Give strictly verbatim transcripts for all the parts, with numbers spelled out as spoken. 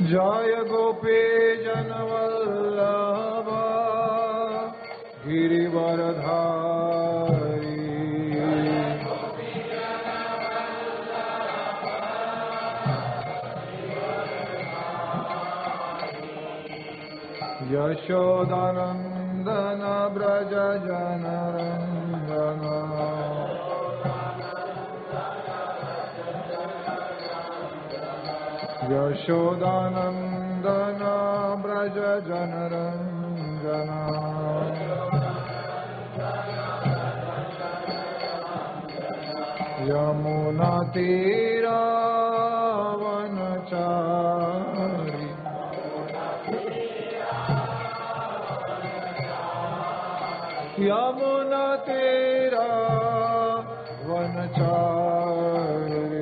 जय गोपी जनवल्लभ गिरिवरधारी यशोदानंदन ब्रज जनरंजन यशोदानंदन ब्रज जनरंजन यमुना तीरा वनचारी यमुना तीरा वनचारी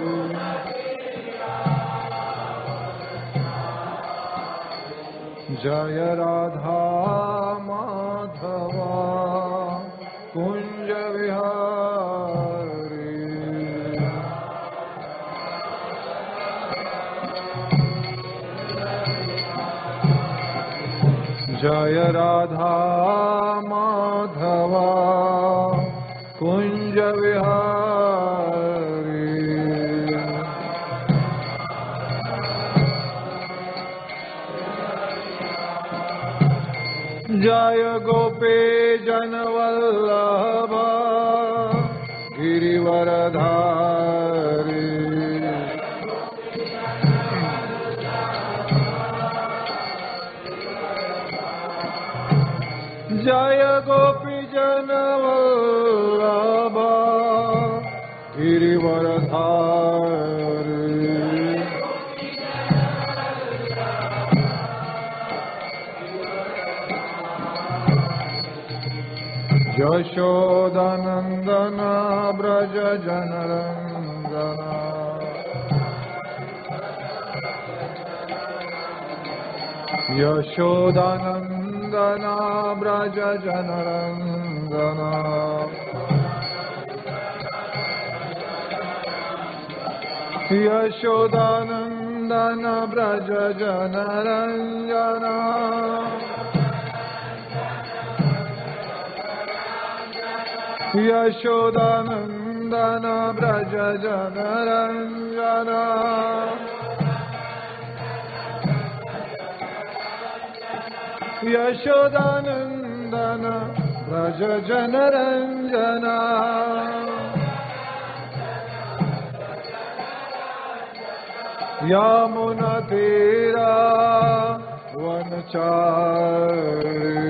जय राधा माधवा कुंज विहारी जय राधा माधवा कुंज विहारी जय गोपी जनवल्लभ गिरिवरधारी जय गोपी जनवल्लभ गिरिवरधारी यशोदानंदन ब्रज जनरंजन यशोदानंदन ब्रज जनरंजन यशोदानंदन ब्रज जनरंजन यशोदानंदन ब्रज जनरंजन यशोदानंदन ब्रज जनरंजन यमुना तीरा वनचारी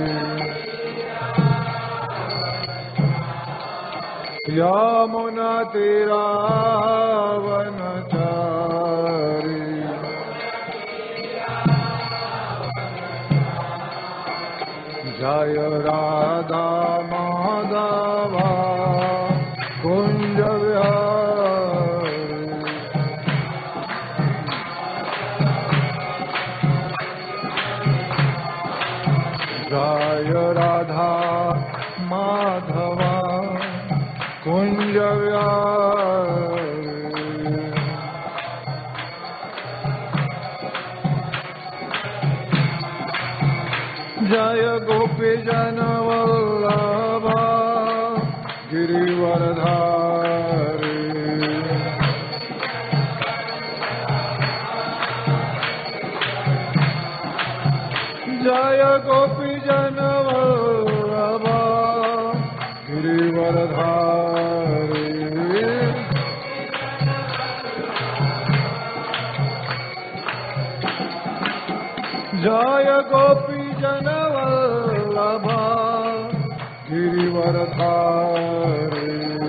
यमुना तीरा वनचारी जय राधा माधवा कुंज विहारी जय राधा माधवा कुंज विहारी जय गोपी जनवल्लभ गिरिवरधारी जय गोपी जनवल्लभ गिरिवरधारी जय गोपी जनवल्लभ गिरिवरधारी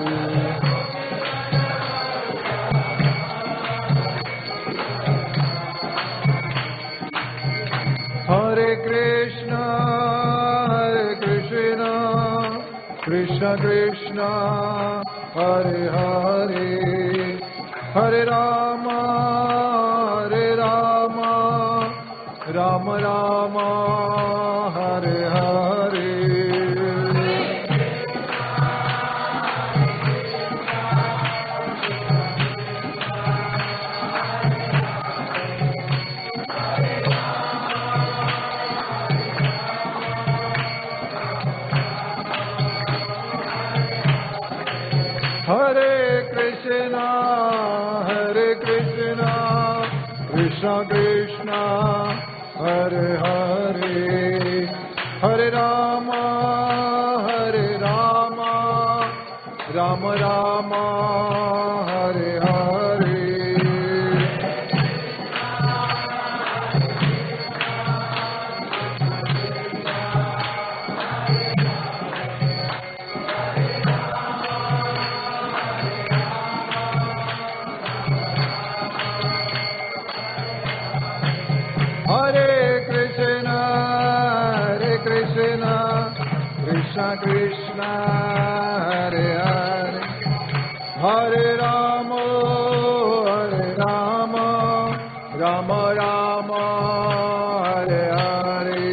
हरे कृष्ण हरे कृष्ण कृष्ण कृष्ण हरे हरे हरे राम हरे Ram Ram Ram Hare Hare Krishna Krishna Hare Hare Hare Rama Hare Rama Rama Rama Hare Hare Krishna Krishna Hare Hare Hare Rama Hare Rama Rama Rama Hare Hare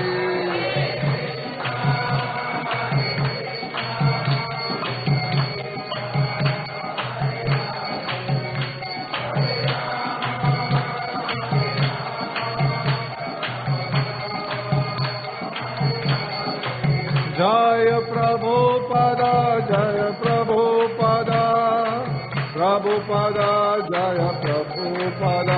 Jaya Prabhupada, Jaya Prabhupada, Prabhupada, Jaya Prabhupada.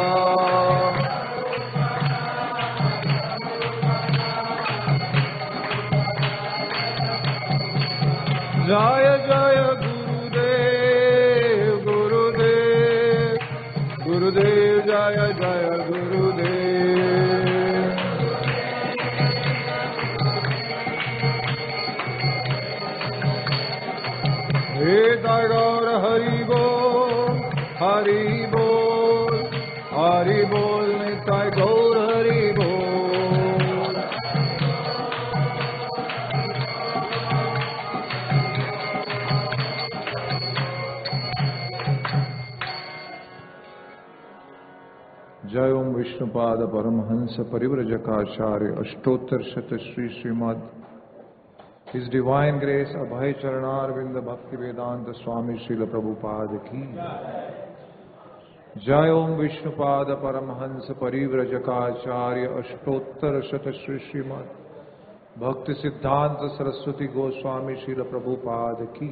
Jaya Jaya Gurudev, Gurudev, Gurudev, Jaya Jaya Gurudev. Nitai Gaur Hari Bol, Hari Bol, Hari Bol, Nitai Gaur Hari Bol. Jai Om Vishnupada Paramahansa Parivrajakaacharya Ashtotter Shata Shri Srimad His Divine Grace Abhay Charanarvinda Bhakti Vedanta Swami Srila Prabhupada ki Jai Om Vishnupada Paramahansa Parivrajakaacharya Ashtottara Shata Shri Srimad Bhakti Siddhanta Saraswati Goswami Srila Prabhupada ki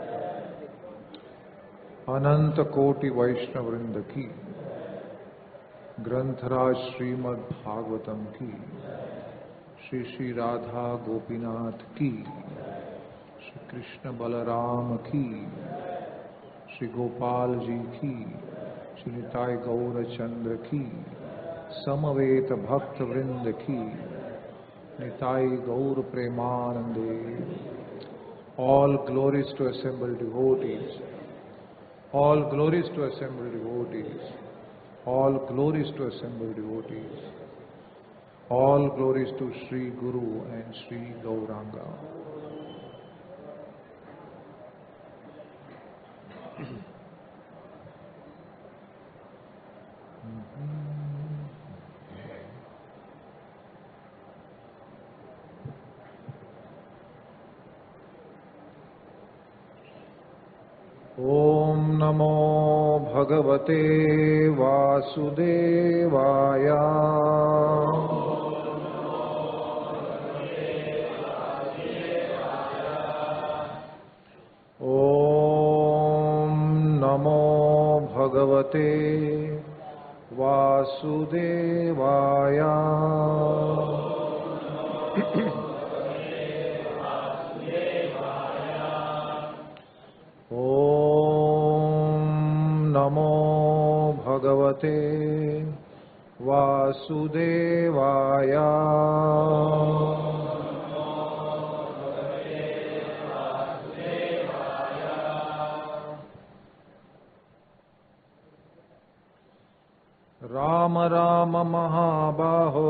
Ananta Koti Vaishnavrinda ki Grantaraj Srimad Bhagavatam ki Shri Shri Radha Gopinath ki Shri Krishna Balaram ki Shri Gopal ji ki Shri Nitai Gaura Chandra ki Samaveta Bhakta Vrinda ki Nitai Gaur Premanande. All glories to assembled devotees, all glories to assembled devotees, all glories to assembled devotees. All glories to Sri Guru and Sri Gauranga. Om Namo Bhagavate Vasudevaya. Bhagavate Vasudevaya. Om Namo Bhagavate Vasudevaya. Ram Ram Mahabaho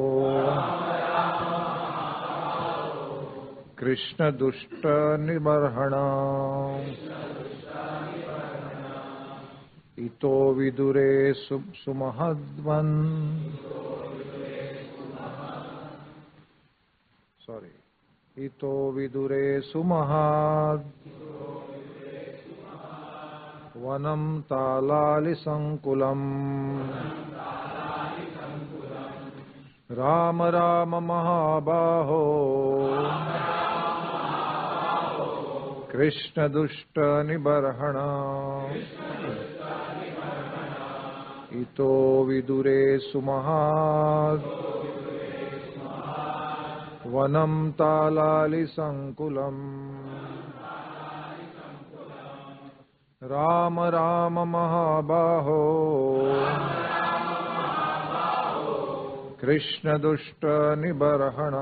Krishna Dushta Nibarhana Ito Vidure Sumahadvan. Sorry. Ito Vidure Sumahad Vanam Talali Sankulam. Rama Rama Mahabaho Krishna Dushta Nibarhana ito vidure sumahad vanam talali sankulam Rama Rama Mahabaho Krishna Dushta Nibarhana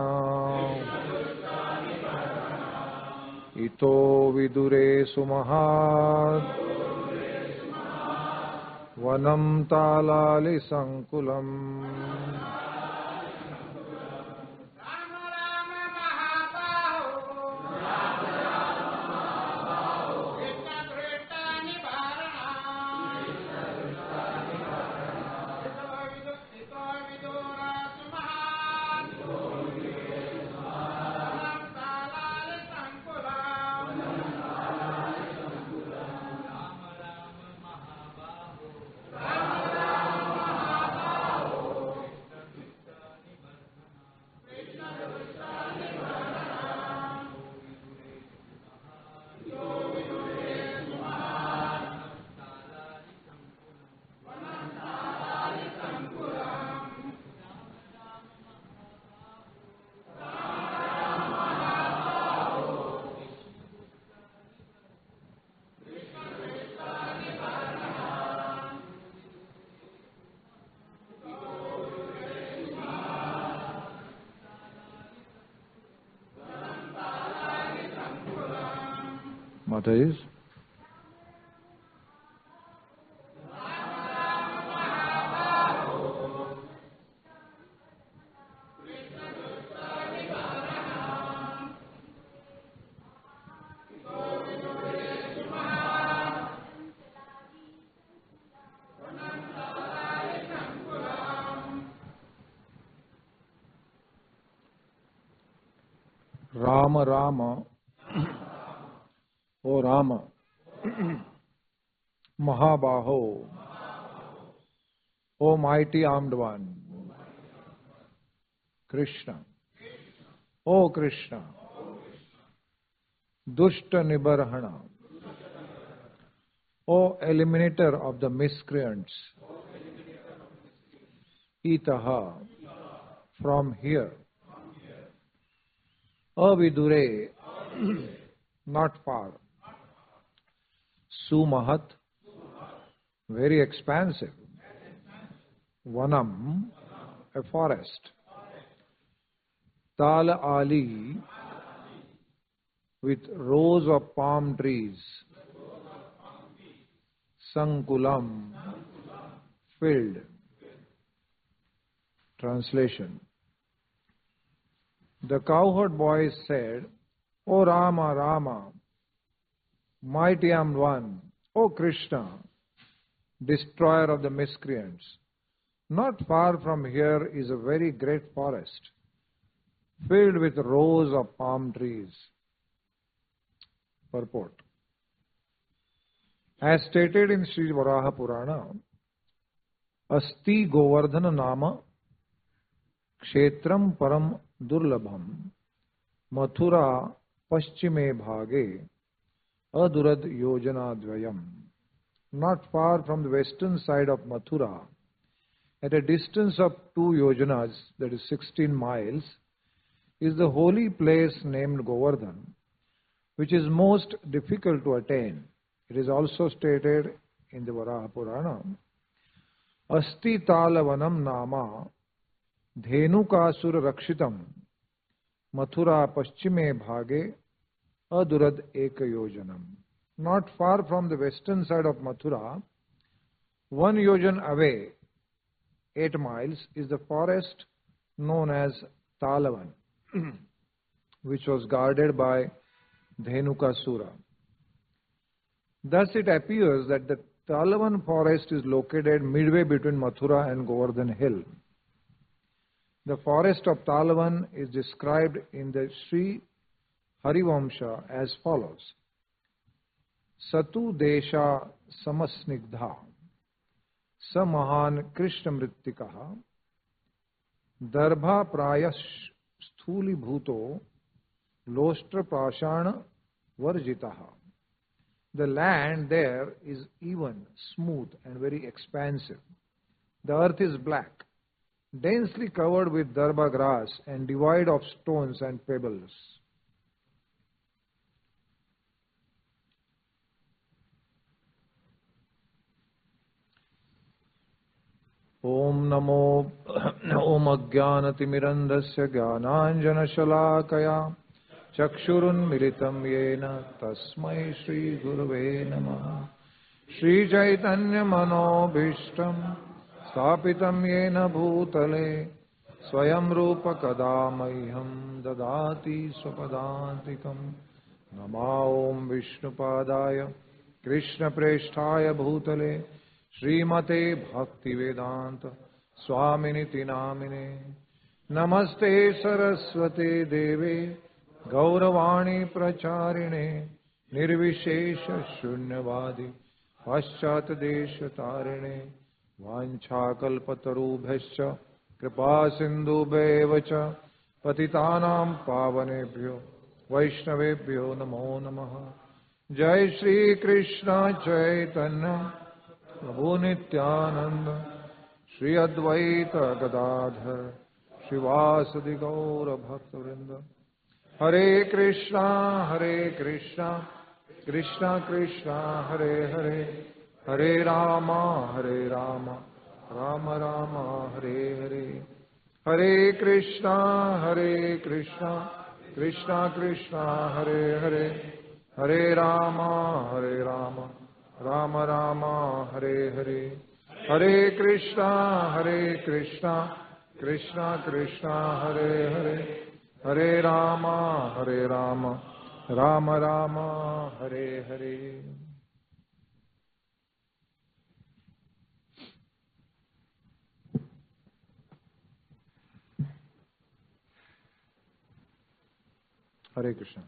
Ito Vidure Sumahad Vanam Talali Sankulam Mataji. Rama Rama, O Rama, Mahabaho, O mighty armed one, Krishna, O Krishna, Dushta Nibarhana, O eliminator of the miscreants, Itaha, from here, Avidure, not far, Sumahat, very expansive, Vanam, a forest, Tala Ali, with rows of palm trees, Sankulam, filled. Translation. The cowherd boys said, O Rama, Rama, mighty armed one, O Krishna, destroyer of the miscreants, not far from here is a very great forest, filled with rows of palm trees. Purport. As stated in Sri Varaha Purana, Asti Govardhana Nama Kshetram Param Durlabham Mathura Paschime Bhage Adurad Yojana Dvayam. Not far from the western side of Mathura, at a distance of two yojanas, that is sixteen miles, is the holy place named Govardhan, which is most difficult to attain. It is also stated in the Varaha Purana, Asti Talavanam Nama Dhenukasura Rakshitam Mathura Paschime Bhage Adurad Eka Yojanam. Not far from the western side of Mathura, one yojan away, eight miles, is the forest known as Talavan, which was guarded by Dhenukasura. Thus it appears that the Talavan forest is located midway between Mathura and Govardhan Hill. The forest of Talavan is described in the Sri Harivamsha as follows. Satu Desha Samasnigdha Samahan Krishna Mrittikaha Darbha Prayash Sthuli Bhuto Lostra Prashana Varjitaha. The land there is even, smooth and very expansive. The earth is black, densely covered with darba grass and devoid of stones and pebbles. Om Namo Om Ajnanatimirandasya Jnananjana Shalakaya Chakshurun Militam Yena Tasmai Shri Gurave Namaha Shri Chaitanya Manobhishtam Stapitam Yena Bhutale Swayam Rupa Kadamaiham Dadati Swapadantikam Nama Om Vishnupadaya Krishna Presthaya Bhutale Srimate Bhaktivedanta Swaminiti Namine Namaste Saraswate Deve Gauravani Pracharine Nirvishesha Shunyavadi Paschat Desha Tarine Vanchakalpatarubhascha Kripa Sindhu Bevacha Patitanam Pavanebhyo Vaishnavebhyo Namo Namaha Jai Shri Krishna Chaitanya Prabhu Nityananda Shri Advaita Gadadhar Shivasadi Gaura Bhaktivinoda Hare Krishna Hare Krishna Krishna Krishna Hare Hare Hare Rama Hare Rama Rama Rama Hare Hare Hare Krishna Hare Krishna Krishna Krishna Hare Hare Hare Rama Hare Rama Rama Rama Hare Hare Hare Krishna Hare Krishna Krishna Krishna Hare Hare Hare Rama Hare Rama Rama Rama Hare Hare. Hare Krishna.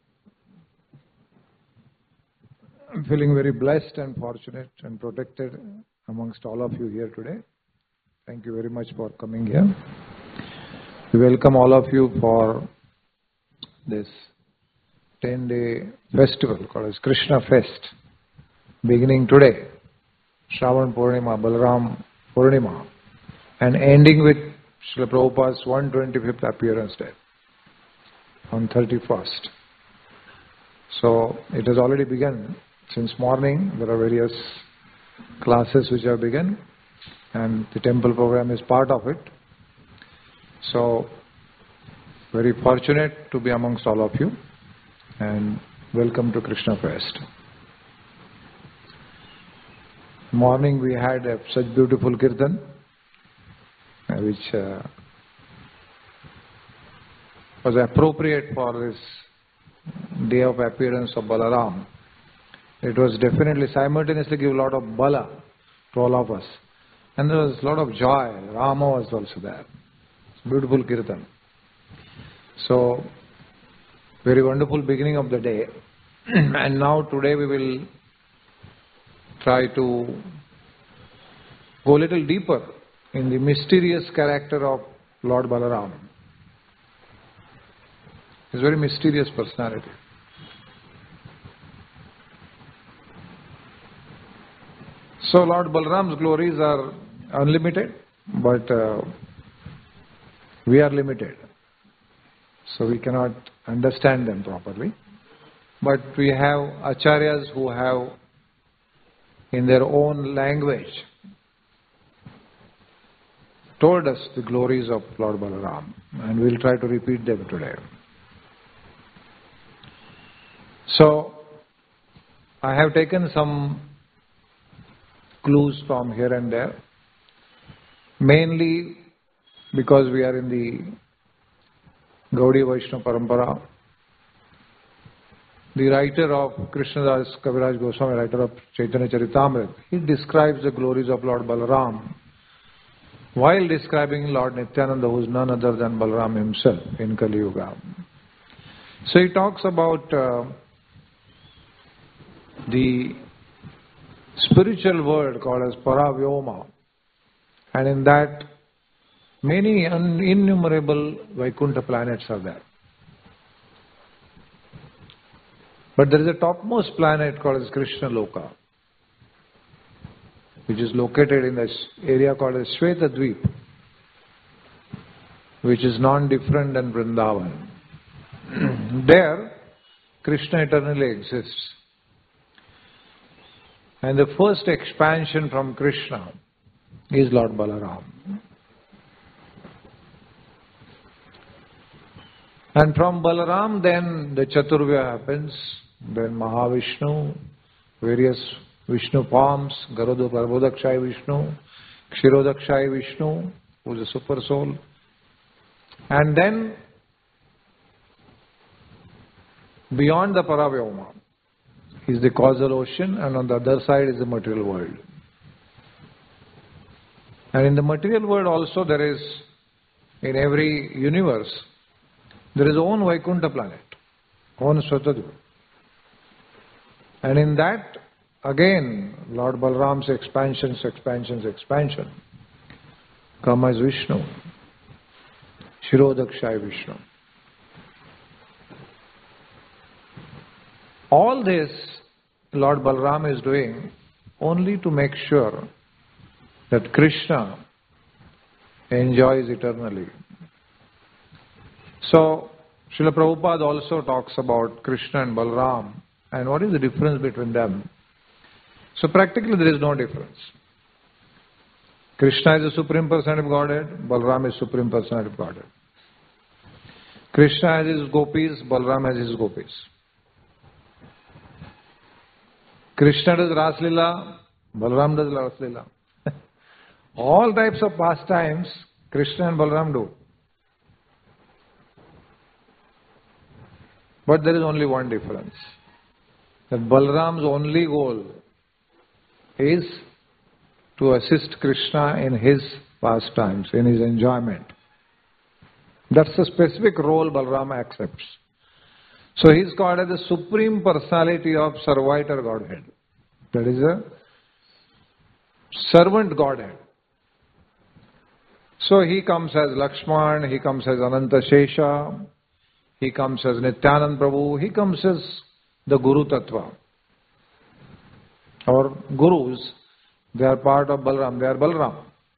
I'm feeling very blessed and fortunate and protected amongst all of you here today. Thank you very much for coming here. We welcome all of you for this ten-day festival called as Krishna Fest, beginning today, Shravan Purnima, Balaram Purnima, and ending with Srila Prabhupada's one hundred twenty-fifth appearance day on thirty-first. So it has already begun. Since morning, there are various classes which have begun, and the temple program is part of it. So, very fortunate to be amongst all of you, and welcome to Krishna Fest. Morning we had a, such beautiful kirtan, uh, which uh, was appropriate for this day of appearance of Balaram. It was definitely simultaneously give a lot of bala to all of us. And there was a lot of joy. Rama was also there. Beautiful kirtan. So, very wonderful beginning of the day. And now today we will try to go a little deeper in the mysterious character of Lord Balaram. He's a very mysterious personality. So Lord Balaram's glories are unlimited, but uh, we are limited. So we cannot understand them properly. But we have acharyas who have, in their own language, told us the glories of Lord Balaram, and we'll try to repeat them today. So, I have taken some clues from here and there, mainly because we are in the Gaudiya Vaishnava Parampara. The writer of Krishnadas Kaviraj Goswami, writer of Chaitanya Charitamrita, he describes the glories of Lord Balaram while describing Lord Nityananda, who is none other than Balaram himself in Kali Yuga. So he talks about uh, the spiritual world called as Paravyoma, and in that many un- innumerable Vaikuntha planets are there. But there is a topmost planet called as Krishna Loka. which is located in the area called the Shvetadvip, which is non-different than Vrindavan. There, Krishna eternally exists. And the first expansion from Krishna is Lord Balaram. And from Balaram then the Chaturvya happens, then Mahavishnu, various Vishnu forms, Garuda Garbhodakshaya Vishnu, Kshirodakshaya Vishnu, who is a super soul. And then beyond the Paravyoma is the causal ocean, and on the other side is the material world. And in the material world also there is, in every universe, there is own Vaikuntha planet, own Svatadvipa. And in that, again, Lord Balaram's expansions, expansions, expansion come as Vishnu, Kshirodakshaya Vishnu. All this Lord Balaram is doing only to make sure that Krishna enjoys eternally. So, Srila Prabhupada also talks about Krishna and Balaram and what is the difference between them. So practically there is no difference. Krishna is the Supreme Personality of Godhead, Balaram is Supreme Personality of Godhead. Krishna has his gopis, Balaram has his gopis. Krishna does Ras Lila, Balaram does Ras Lila. All types of pastimes Krishna and Balaram do. But there is only one difference. That Balaram's only goal is to assist Krishna in his pastimes, in his enjoyment. That's the specific role Balaram accepts. So he is called as the Supreme Personality of Servitor Godhead. That is a servant Godhead. So he comes as Lakshman, he comes as Ananta Shesha, he comes as Nityanand Prabhu, he comes as the Guru Tattva. Or Gurus, they are part of Balaram, they are Balaram.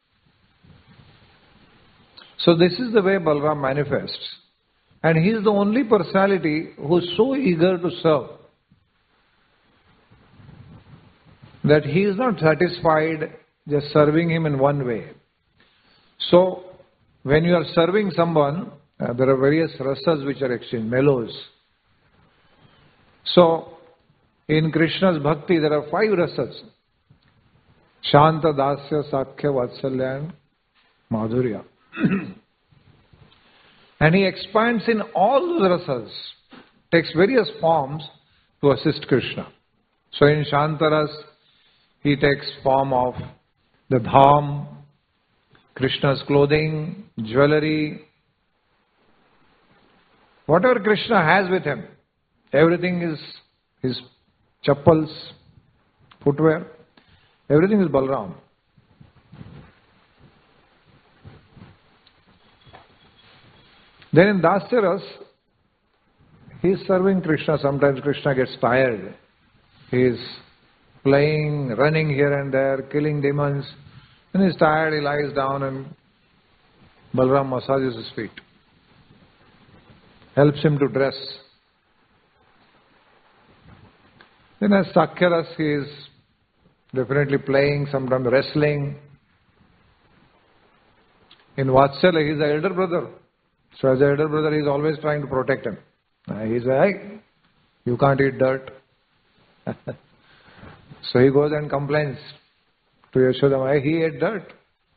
So this is the way Balaram manifests. And he is the only personality who is so eager to serve that he is not satisfied just serving him in one way. So, when you are serving someone, uh, there are various rasas which are exchanged, mellows. So, in Krishna's bhakti, there are five rasas. Shanta, Dasya, Sakhya, Vatsalya and Madhurya. And he expands in all those rasas, takes various forms to assist Krishna. So in Shantaras, he takes form of the dham, Krishna's clothing, jewelry, whatever Krishna has with him, everything is his chappals, footwear, everything is Balaram. Then in Dasyaras, he is serving Krishna. Sometimes Krishna gets tired. He is playing, running here and there, killing demons. When he is tired, he lies down and Balaram massages his feet. Helps him to dress. Then as Sakhyaras, he is definitely playing, sometimes wrestling. In Vatsalya, he is the elder brother. So as the elder brother, he is always trying to protect him. He says, hey, you can't eat dirt. So he goes and complains to Yashoda, hey, he ate dirt.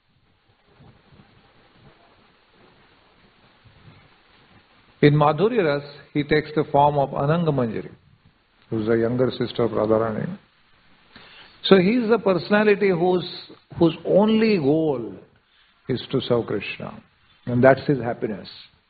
In Madhurya Ras, he takes the form of Ananga Manjari, who is the younger sister of Radharani. So he is the personality whose, whose only goal is to serve Krishna. And that's his happiness.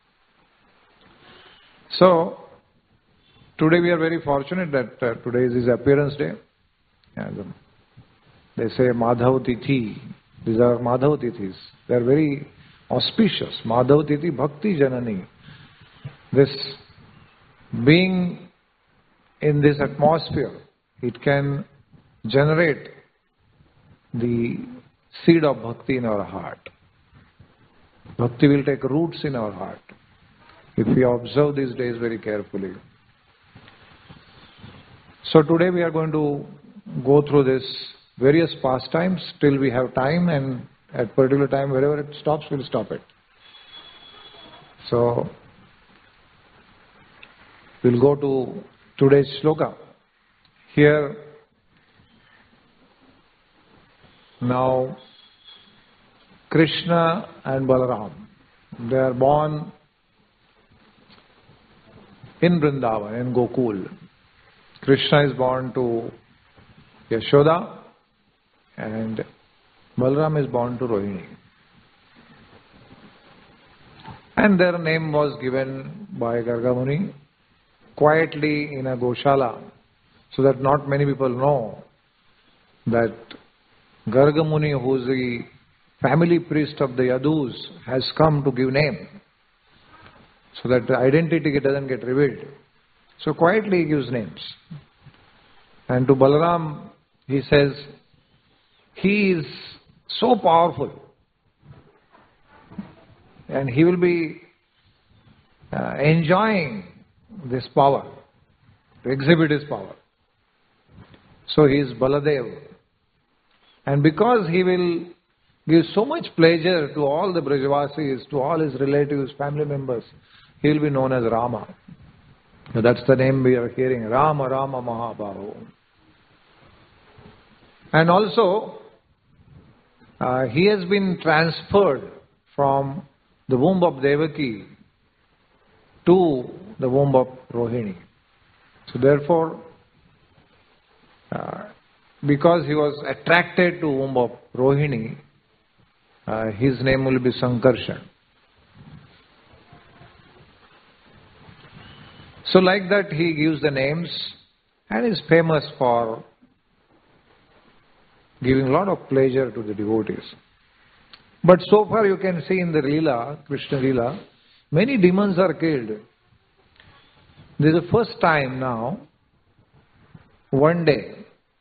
So, today we are very fortunate that uh, today is his appearance day. And, um, they say Madhav Tithi. These are Madhav Tithis. They are very auspicious. Madhav Tithi Bhakti Janani. This being in this atmosphere, it can generate the seed of bhakti in our heart. Bhakti will take roots in our heart if we observe these days very carefully. So today we are going to go through this various pastimes till we have time, and at particular time wherever it stops, we'll stop it. So we'll go to today's shloka. Here now Krishna and Balaram, they are born in Vrindavan, in Gokul. Krishna is born to Yashoda and Balaram is born to Rohini. And their name was given by Garga Muni quietly in a Goshala, so that not many people know that Garga Muni, who is the family priest of the Yadus, has come to give name, so that the identity doesn't get revealed. So quietly he gives names. And to Balaram, he says, he is so powerful and he will be uh, enjoying this power, to exhibit his power. So he is Baladev. And because he will give so much pleasure to all the Brajavasis, to all his relatives, family members, he will be known as Rama. So that's the name we are hearing, Rama Rama Mahabaho. And also, uh, he has been transferred from the womb of Devaki to the womb of Rohini. So therefore, uh, because he was attracted to womb of Rohini, uh, his name will be Sankarshan. So like that he gives the names and is famous for giving a lot of pleasure to the devotees. But so far you can see in the Leela, Krishna Leela, many demons are killed. This is the first time now, one day,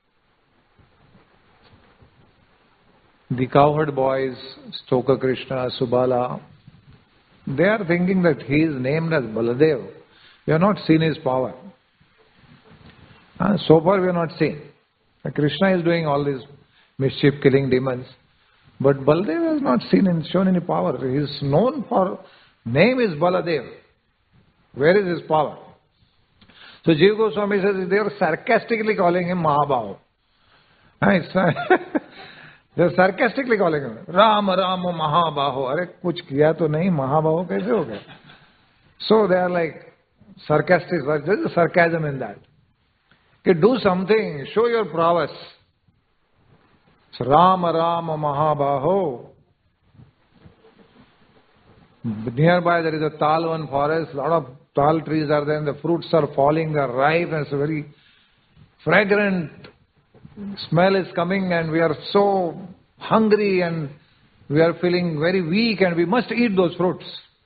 the cowherd boys, Stoka Krishna, Subala, they are thinking that he is named as Baladev. We have not seen his power. Uh, so far we have not seen. Uh, Krishna is doing all these mischief killing demons. But Baladev has not seen and shown any power. He is known for, name is Baladev. Where is his power? So Jiva Goswami says they are sarcastically calling him Mahabaho. They are sarcastically calling him Rama Rama Mahabaho. Arey kuch kiya to nahi, Mahabaho kaise ho gaya? So they are like sarcastic, there is a sarcasm in that. Okay, do something, show your prowess. So Rama Rama Mahabaho. Nearby there is a Talvan forest, a lot of tal trees are there and the fruits are falling, they are ripe and it's a very fragrant smell is coming and we are so hungry and we are feeling very weak and we must eat those fruits.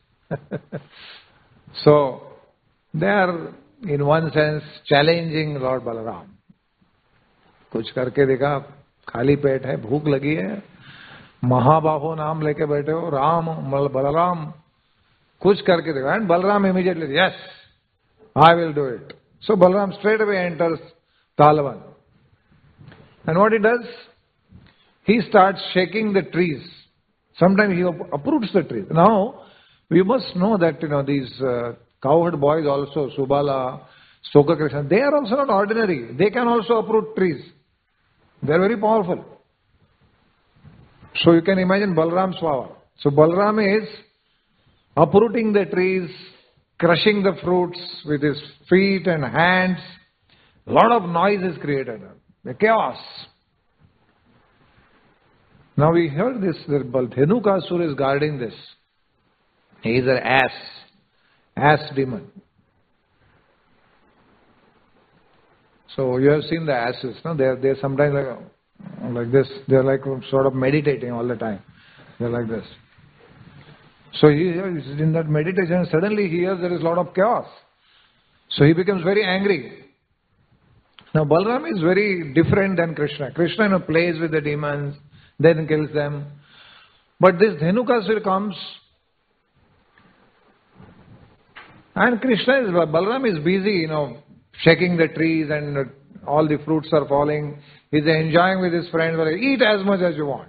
So they are in one sense challenging Lord Balaram. कुछ करके देखा, खाली पेट है, भूख लगी है, महाबाहो नाम लेके बैठे हो, राम बलराम, कुछ करके देखा. And Balaram immediately, yes, I will do it. So Balaram straight away enters Talvan. And what he does? He starts shaking the trees. Sometimes he uproots the trees. Now, we must know that, you know, these uh, cowherd boys also, Subala, Stoka Krishna, they are also not ordinary. They can also uproot trees. They are very powerful. So you can imagine Balaram's power. So Balaram is uprooting the trees, crushing the fruits with his feet and hands. A lot of noise is created. The chaos. Now we heard this, that Dhenukasura is guarding this. He is an ass, ass demon. So you have seen the asses, no? They are they are sometimes like, like this. They are like sort of meditating all the time. They are like this. So he is in that meditation. Suddenly he hears there is a lot of chaos. So he becomes very angry. Now Balram is very different than Krishna. Krishna, you know, plays with the demons, then kills them. But this Dhenukasura comes, and Krishna is, Balram is busy, you know, shaking the trees and all the fruits are falling. He's enjoying with his friends, like, eat as much as you want.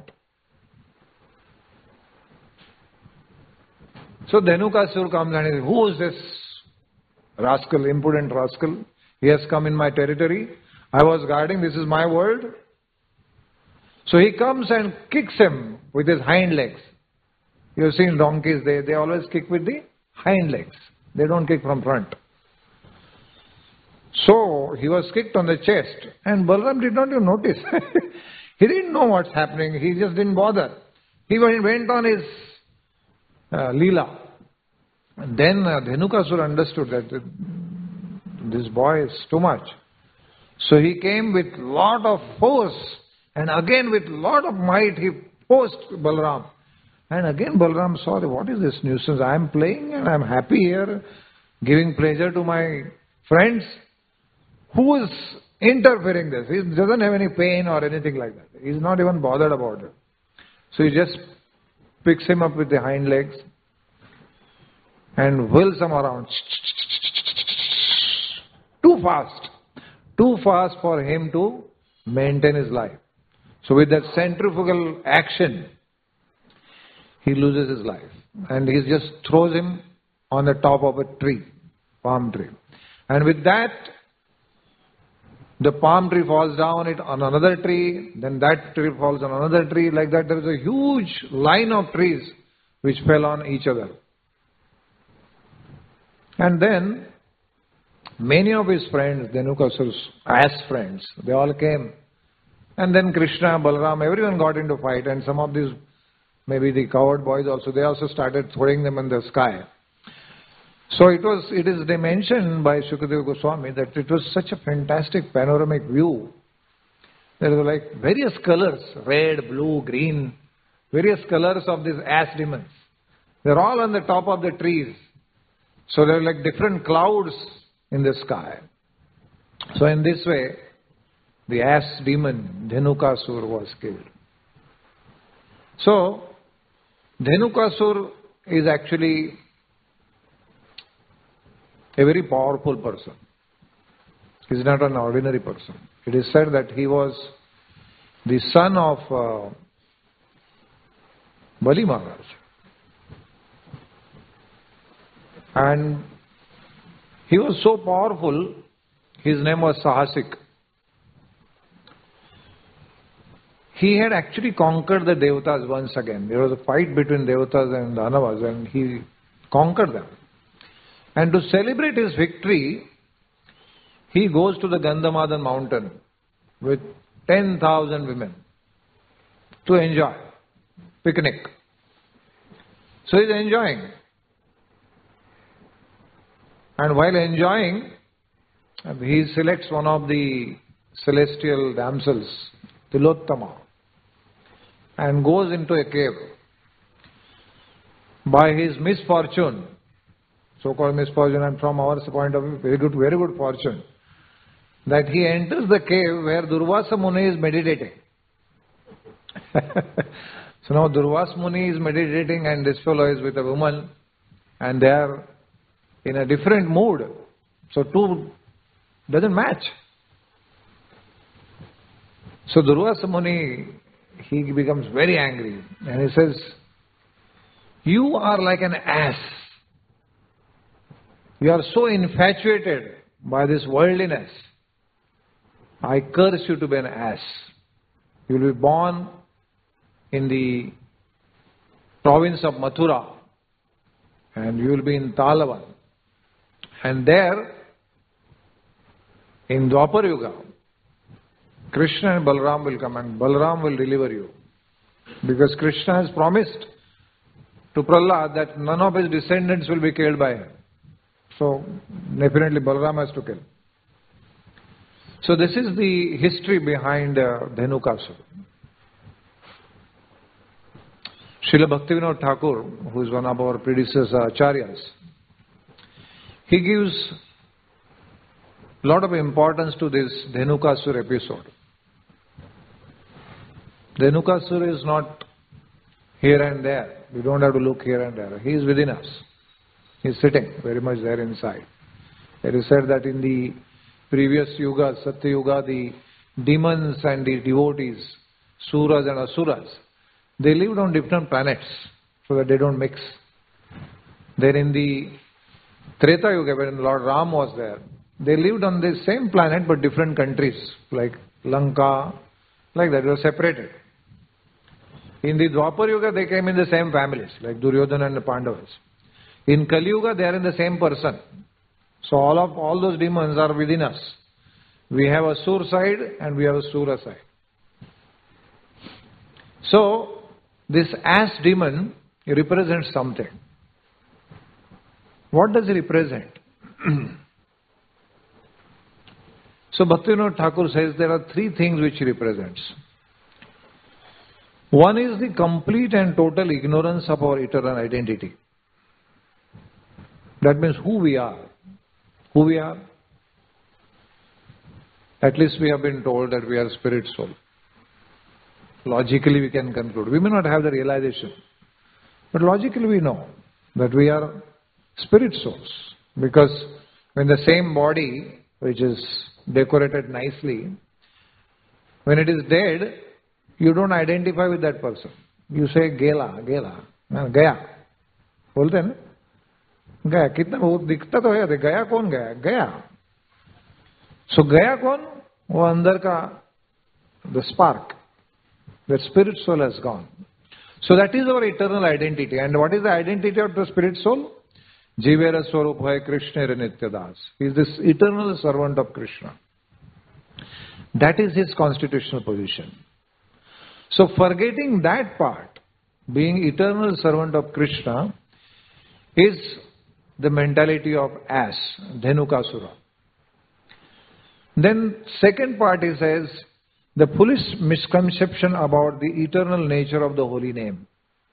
So Dhenukasura comes and he says, who is this rascal, impudent rascal? He has come in my territory. I was guarding, this is my world. So he comes and kicks him with his hind legs. You have seen donkeys, they, they always kick with the hind legs. They don't kick from front. So he was kicked on the chest, and Balram did not even notice. He didn't know what's happening. He just didn't bother. He went, went on his uh, Leela. And then uh, Dhenukasura understood that uh, this boy is too much. So he came with lot of force, and again with lot of might he forced Balram. And again Balram saw, what is this nuisance? I am playing and I am happy here, giving pleasure to my friends. Who is interfering this? He doesn't have any pain or anything like that. He is not even bothered about it. So he just picks him up with the hind legs and whirls him around. Too fast. Too fast for him to maintain his life. So with that centrifugal action, he loses his life. And he just throws him on the top of a tree, palm tree. And with that, the palm tree falls down it on another tree, then that tree falls on another tree. Like that, there is a huge line of trees which fell on each other. And then, many of his friends, Dhenukasura's ass friends, they all came. And then Krishna, Balram, everyone got into fight, and some of these, maybe the coward boys also, they also started throwing them in the sky. So it was, it is mentioned by Shukadeva Goswami that it was such a fantastic panoramic view. There were like various colors, red, blue, green, various colors of these ass demons. They're all on the top of the trees. So there were like different clouds in the sky. So in this way, the ass demon, Dhenukasura, was killed. So, Dhenukasura is actually a very powerful person. He is not an ordinary person. It is said that he was the son of uh, Bali Maharaj. And he was so powerful, his name was Sahasik. He had actually conquered the Devatas once again. There was a fight between Devatas and Danavas, and he conquered them. And to celebrate his victory, he goes to the Gandhamadhan mountain with ten thousand women to enjoy, picnic. So he's enjoying. And while enjoying, he selects one of the celestial damsels, Tilottama, and goes into a cave. By his misfortune, so-called misfortune, and from our point of view, very good, very good fortune, that he enters the cave where Durvasa Muni is meditating. So now Durvasa Muni is meditating and this fellow is with a woman and they are in a different mood. So two doesn't match. So Durvasa Muni, he becomes very angry and he says, you are like an ass. You are so infatuated by this worldliness. I curse you to be an ass. You will be born in the province of Mathura and you will be in Talavan. And there, in Dwapar Yuga, Krishna and Balram will come and Balram will deliver you. Because Krishna has promised to Prahlad that none of his descendants will be killed by him. So, definitely Balram has to kill. So this is the history behind uh, Dhenukasura. Srila Bhaktivinoda Thakur, who is one of our predecessor acharyas, he gives lot of importance to this Dhenukasura episode. Dhenukasura is not here and there. We don't have to look here and there. He is within us. He is sitting very much there inside. It is said that in the previous yuga, Satya Yuga, the demons and the devotees, Suras and Asuras, they lived on different planets so that they don't mix. Then in the Treta Yuga, when Lord Ram was there, they lived on the same planet but different countries, like Lanka, like that, they were separated. In the Dwapar Yuga, they came in the same families, like Duryodhana and the Pandavas. In Kali Yuga, they are in the same person. So all of all those demons are within us. We have a Sur side and we have a Sura side. So this ass demon represents something. What does it represent? So Bhaktivinoda Thakur says there are three things which he represents. One is the complete and total ignorance of our eternal identity. That means who we are. Who we are. At least we have been told that we are spirit soul. Logically we can conclude. We may not have the realization. But logically we know that we are spirit souls. Because when the same body, which is decorated nicely, when it is dead, you don't identify with that person. You say, Gela, Gela, Gaya. बोलते हैं ना? गया कितना वो दिखता तो है गया कौन गया गया सो गया कौन वो अंदर का the spark, the spirit soul has gone. So that is our eternal identity. And what is the identity of the spirit soul? Jivera Swarupaya Krishna Nityadas. He is this eternal servant of Krishna. That is his constitutional position. So forgetting that part, being eternal servant of Krishna, is the mentality of ass, Dhenukasura. Then second part he says, the foolish misconception about the eternal nature of the holy name.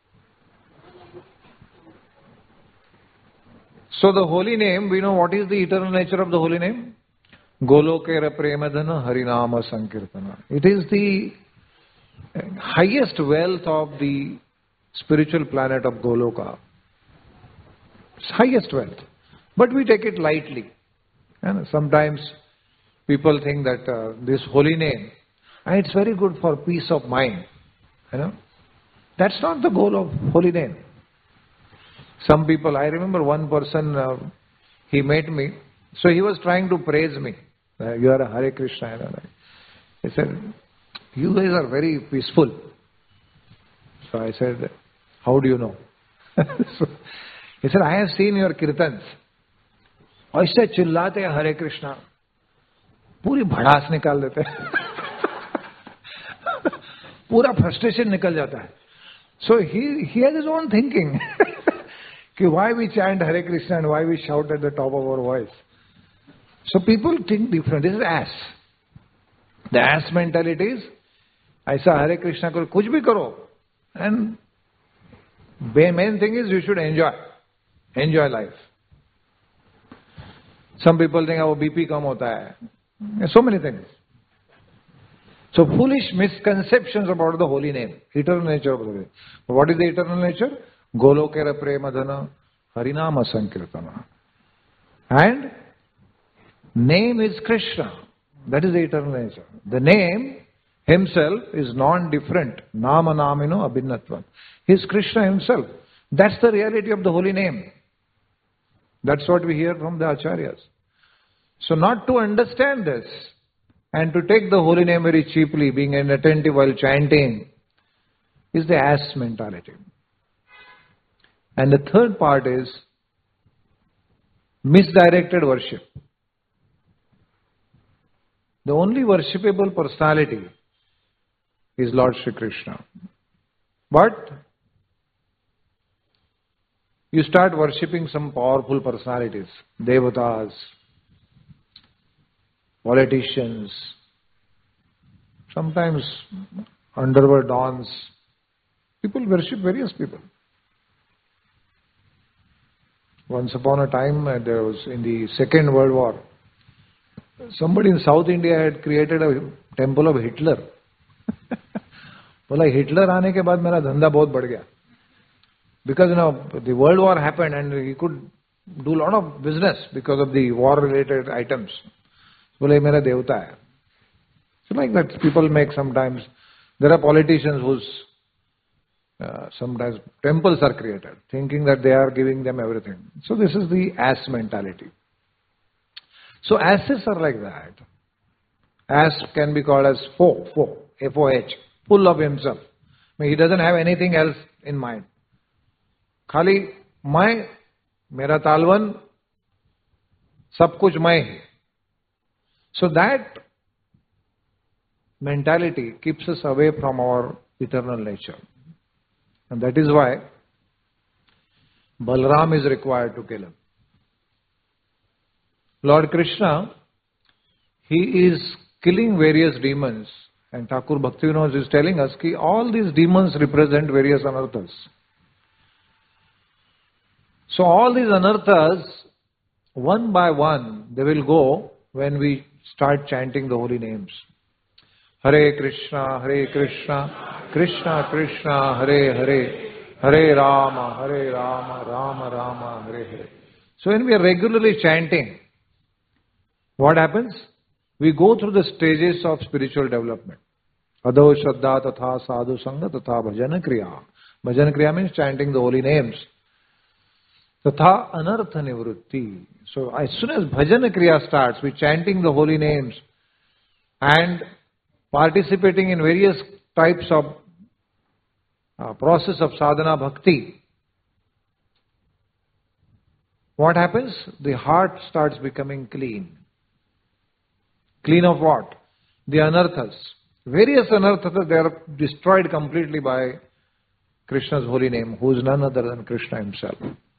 So the holy name, we know what is the eternal nature of the holy name? Golokera Premadana Harinama Sankirtana. It is the highest wealth of the spiritual planet of Goloka. It's highest wealth. But we take it lightly. And sometimes people think that uh, this holy name, and it's very good for peace of mind. You know, that's not the goal of holy name. Some people, I remember one person, uh, he met me, so he was trying to praise me. Uh, you are a Hare Krishna. You know, like. He said, you guys are very peaceful. So I said, how do you know? So he said, I have seen your kirtans. ऐसे चिल्लाते हैं हरे कृष्णा पूरी भड़ास निकाल देते हैं पूरा frustration निकल जाता है so he he has his own thinking कि why we chant Hare Krishna and why we shout at the top of our voice. So people think different. This is ass. The ass mentality is ऐसा Hare Krishna करो कुछ भी करो and main thing is you should enjoy enjoy life. Some people think our B P कम होता है. So many things. So foolish misconceptions about the holy name, eternal nature of the holy name. What is the eternal nature? Golokera Premadhana Harinama Sankirtana. And name is Krishna. That is the eternal nature. The name himself is non-different. Nama namino abhinnatvam. He is Krishna himself. That's the reality of the holy name. That's what we hear from the acharyas. So not to understand this and to take the holy name very cheaply, being inattentive while chanting, is the ass mentality. And the third part is misdirected worship. The only worshipable personality is Lord Shri Krishna. But you start worshipping some powerful personalities, devatas, politicians, sometimes underworld dons. People worship various people. Once upon a time, uh, there was in the Second World War, Somebody in South India had created a temple of Hitler. बोला Hitler आने के बाद मेरा धंधा बहुत बढ़ गया. Because you know the world war happened and he could do a lot of business because of the war related items. बोले मेरा देवता है. So like that people make sometimes. There are politicians whose uh, sometimes temples are created, thinking that they are giving them everything. So this is the ass mentality. So asses are like that. Ass can be called as foe, foe, F O H, full of himself. I mean, he doesn't have anything else in mind. खाली मैं, मेरा तालवन, सब कुछ मैं ही. So that mentality keeps us away from our eternal nature. And that is why Balram is required to kill him. Lord Krishna, he is killing various demons. And Thakur Bhaktivinoda is telling us that all these demons represent various anarthas. So all these anarthas, one by one, they will go when we start chanting the holy names. Hare Krishna, Hare Krishna, Krishna Krishna, Hare Hare, Hare Rama, Hare Rama, Rama Rama, Hare Hare. So when we are regularly chanting, what happens? We go through the stages of spiritual development. Adho Shraddha Tatha Sadhu Sangha Tatha Bhajana Kriya. Bhajana Kriya means chanting the holy names. Tatha Anartha Nivrutti. So as soon as Bhajana Kriya starts, we chanting the holy names and participating in various types of uh, process of sadhana bhakti. What happens? The heart starts becoming clean. Clean of what? The anarthas. Various anarthas, they are destroyed completely by Krishna's holy name, who is none other than Krishna himself.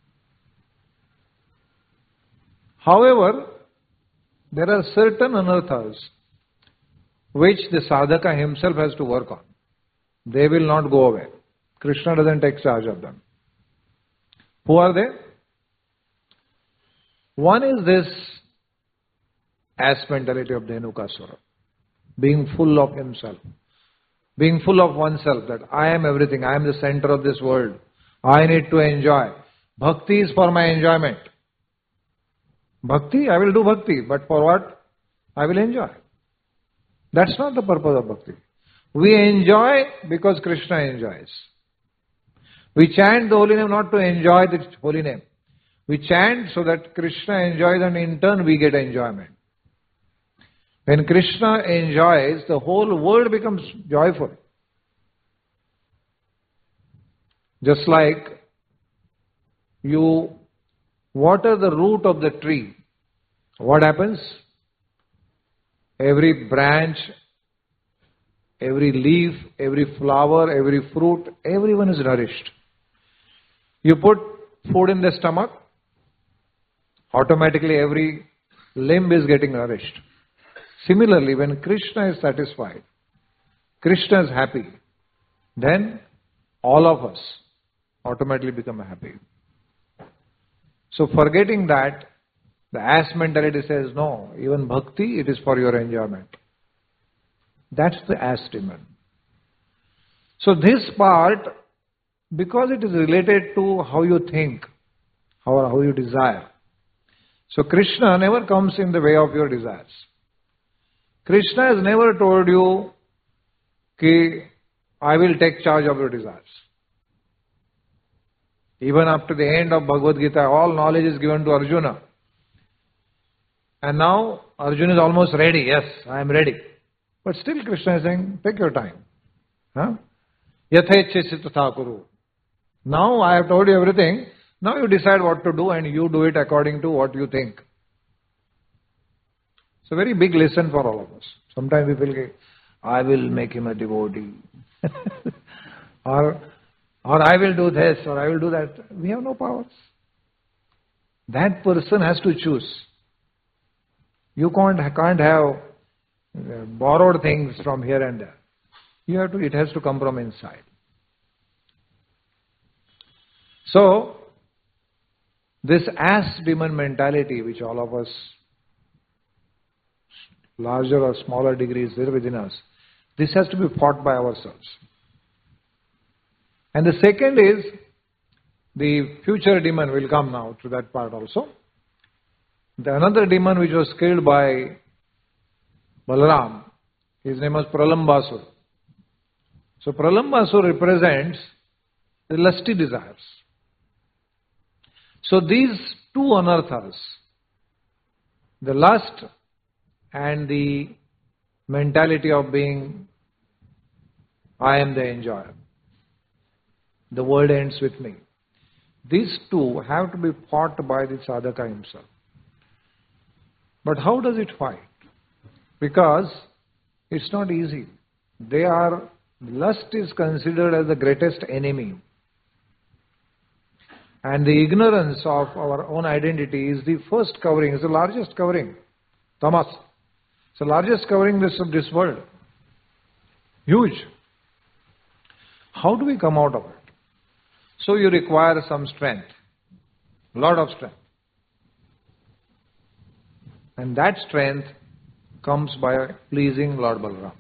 However, there are certain anarthas which the sadhaka himself has to work on. They will not go away. Krishna doesn't take charge of them. Who are they? One is this ass mentality of Dhenukasura, being full of himself, being full of oneself, that I am everything, I am the center of this world, I need to enjoy. Bhakti is for my enjoyment. Bhakti, I will do bhakti, but for what? I will enjoy. That's not the purpose of bhakti. We enjoy because Krishna enjoys. We chant the holy name not to enjoy the holy name. We chant so that Krishna enjoys and in turn we get enjoyment. When Krishna enjoys, the whole world becomes joyful. Just like you water the root of the tree. What happens? Every branch, every leaf, every flower, every fruit, everyone is nourished. You put food in the stomach, automatically every limb is getting nourished. Similarly, when Krishna is satisfied, Krishna is happy, then all of us automatically become happy. So forgetting that, the ass mentality says, no, even bhakti, it is for your enjoyment. That's the ass demon. So this part, because it is related to how you think, how, how you desire. So Krishna never comes in the way of your desires. Krishna has never told you, ki, I will take charge of your desires. Even after the end of Bhagavad Gita, all knowledge is given to Arjuna. And now Arjuna is almost ready. Yes, I am ready. But still Krishna is saying, take your time. Huh? Yathechesi tatha kuru. Now I have told you everything. Now you decide what to do and you do it according to what you think. It's a very big lesson for all of us. Sometimes we feel, I will make him a devotee. or, or I will do this or I will do that. We have no powers. That person has to choose. You can't, can't have borrowed things from here and there. You have to, it has to come from inside. So, this ass demon mentality which all of us larger or smaller degree is there within us. This has to be fought by ourselves. And the second is, the future demon will come now to that part also. The another demon which was killed by Balaram, his name was Pralambasur. So Pralambasur represents the lusty desires. So these two anarthas, the lust and the mentality of being, I am the enjoyer, the world ends with me. These two have to be fought by the sadhaka himself. But how does it fight? Because it's not easy. They are, lust is considered as the greatest enemy. And the ignorance of our own identity is the first covering, is the largest covering. Tamas. It's the largest covering this of this world. Huge. How do we come out of it? So you require some strength. A lot of strength. And that strength comes by pleasing Lord Balaram.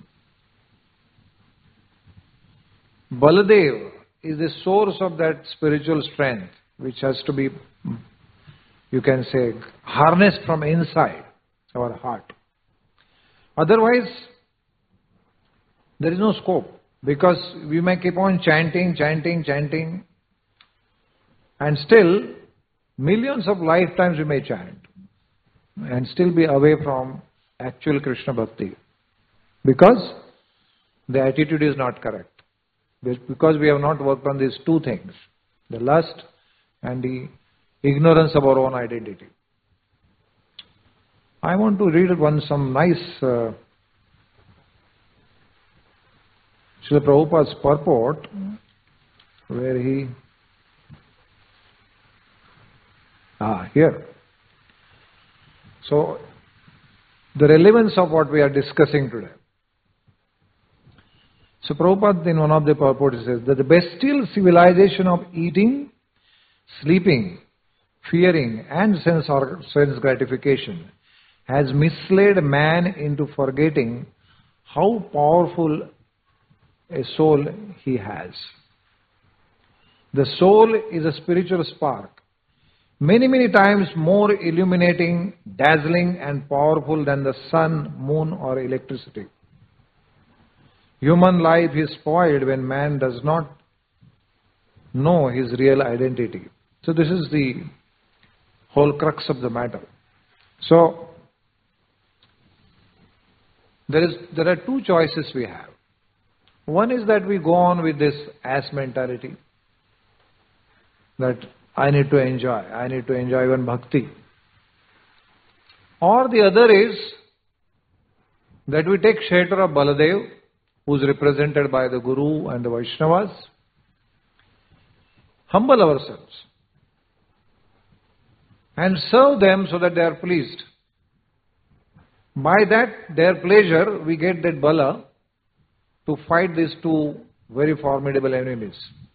Baladev is the source of that spiritual strength which has to be, you can say, harnessed from inside our heart. Otherwise, there is no scope, because we may keep on chanting, chanting, chanting, and still millions of lifetimes we may chant and still be away from actual Krishna Bhakti, because the attitude is not correct, because we have not worked on these two things, the lust and the ignorance of our own identity. I want to read one some nice uh, Srila Prabhupada's purport, where he ah here. So the relevance of what we are discussing today. So Prabhupada in one of the purports says that the bestial civilization of eating, sleeping, fearing and sense or sense gratification has misled man into forgetting how powerful a soul he has. The soul is a spiritual spark, many, many times more illuminating, dazzling and powerful than the sun, moon or electricity. Human life is spoiled when man does not know his real identity. So this is the whole crux of the matter. So there is there are two choices we have. One is that we go on with this ass mentality, that I need to enjoy, I need to enjoy even bhakti. Or the other is that we take shelter of Baladev, who is represented by the Guru and the Vaishnavas, humble ourselves and serve them so that they are pleased. By that, their pleasure, we get that bala to fight these two very formidable enemies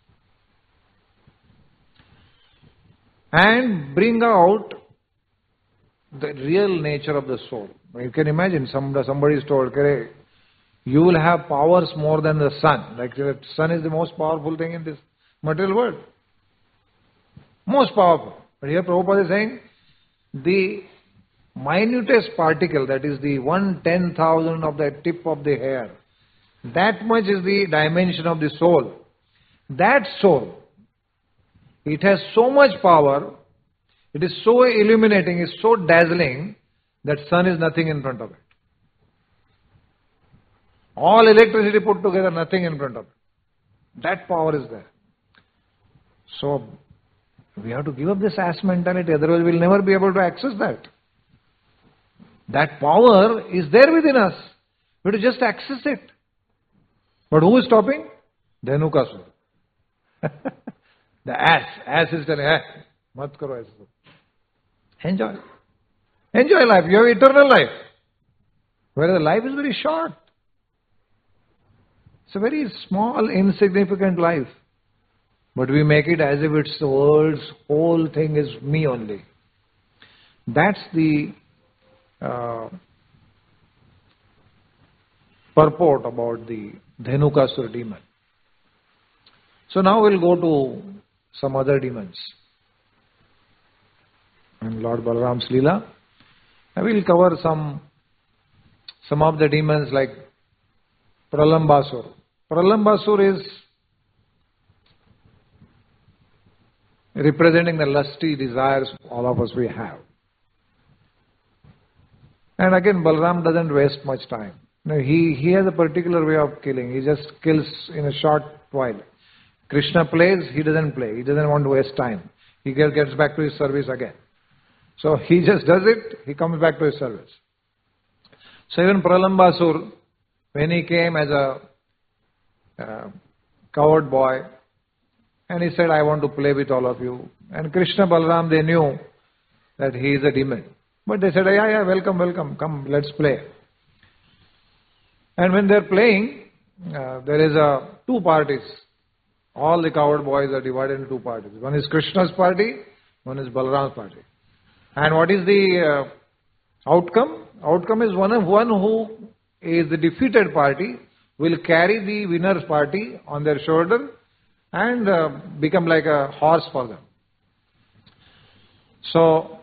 and bring out the real nature of the soul. You can imagine somebody is told, you will have powers more than the sun. Like the sun is the most powerful thing in this material world. Most powerful. But here Prabhupada is saying, the minutest particle, that is the one ten thousand of the tip of the hair, that much is the dimension of the soul. That soul, it has so much power, it is so illuminating, it is so dazzling, that sun is nothing in front of it. All electricity put together, nothing in front of it. That power is there. So, we have to give up this ass mentality, otherwise we will never be able to access that. That power is there within us. We have to just access it. But who is stopping? Dhenukasura. The ass. Ass is telling, eh, mat karo aisa. Enjoy. Enjoy life. You have eternal life. Whereas life is very short. It's a very small, insignificant life. But we make it as if it's the world's whole thing is me only. That's the uh, purport about the Dhenukasura demon. So now we'll go to some other demons. And Lord Balaram's Leela. I will cover some, some of the demons like Pralambasur. Pralambasur is representing the lusty desires all of us we have. And again, Balaram doesn't waste much time. No, he, he has a particular way of killing. He just kills in a short while. Krishna plays, he doesn't play. He doesn't want to waste time. He gets back to his service again. So he just does it, he comes back to his service. So even Pralambasur, when he came as a uh, coward boy, and he said, I want to play with all of you. And Krishna, Balaram, they knew that he is a demon. But they said, yeah, yeah, welcome, welcome, come, let's play. And when they're playing, uh, there is a two parties. All the coward boys are divided into two parties. One is Krishna's party, one is Balaram's party. And what is the uh, outcome? Outcome is one of one who is the defeated party will carry the winner's party on their shoulder and uh, become like a horse for them. So,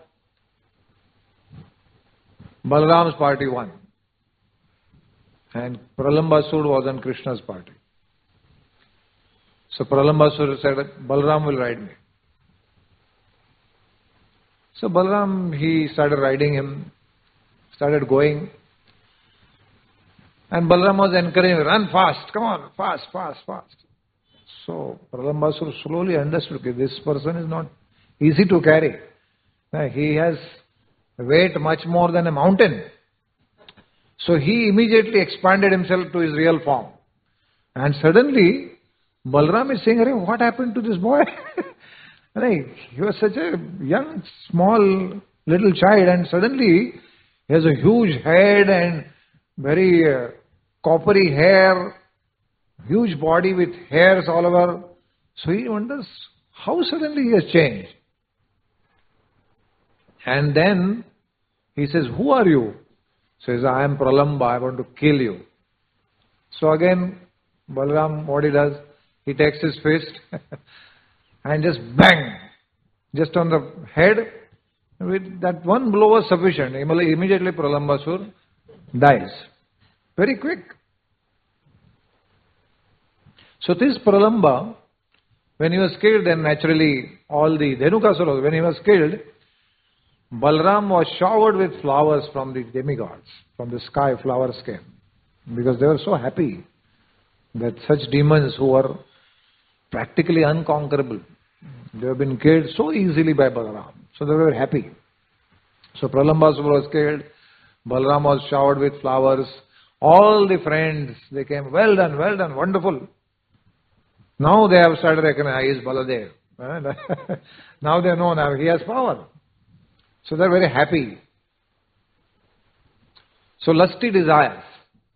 Balaram's party won. And Pralambasur was on Krishna's party. So Pralambasur said, Balaram will ride me. So Balaram, he started riding him, started going. And Balaram was encouraging him, run fast, come on, fast, fast, fast. So Pralambasur slowly understood that this person is not easy to carry. He has weight much more than a mountain. So he immediately expanded himself to his real form. And suddenly, Balaram is saying, what happened to this boy? He was such a young, small, little child, and suddenly he has a huge head and very uh, coppery hair, huge body with hairs all over. So he wonders how suddenly he has changed. And then he says, who are you? Says, I am Pralamba, I want to kill you. So again, Balaram, what he does, he takes his fist and just bang, just on the head. With that one blow was sufficient. Immediately Pralambasur dies. Very quick. So this Pralamba, when he was killed, then naturally all the Dhenukasura, when he was killed, Balaram was showered with flowers from the demigods, from the sky, flowers came. Because they were so happy that such demons who were practically unconquerable, they have been killed so easily by Balaram. So they were happy. So Pralambasura was killed, Balaram was showered with flowers. All the friends, they came, well done, well done, wonderful. Now they have started recognizing, he is Baladev. Now they know now he has power. So they are very happy. So lusty desires.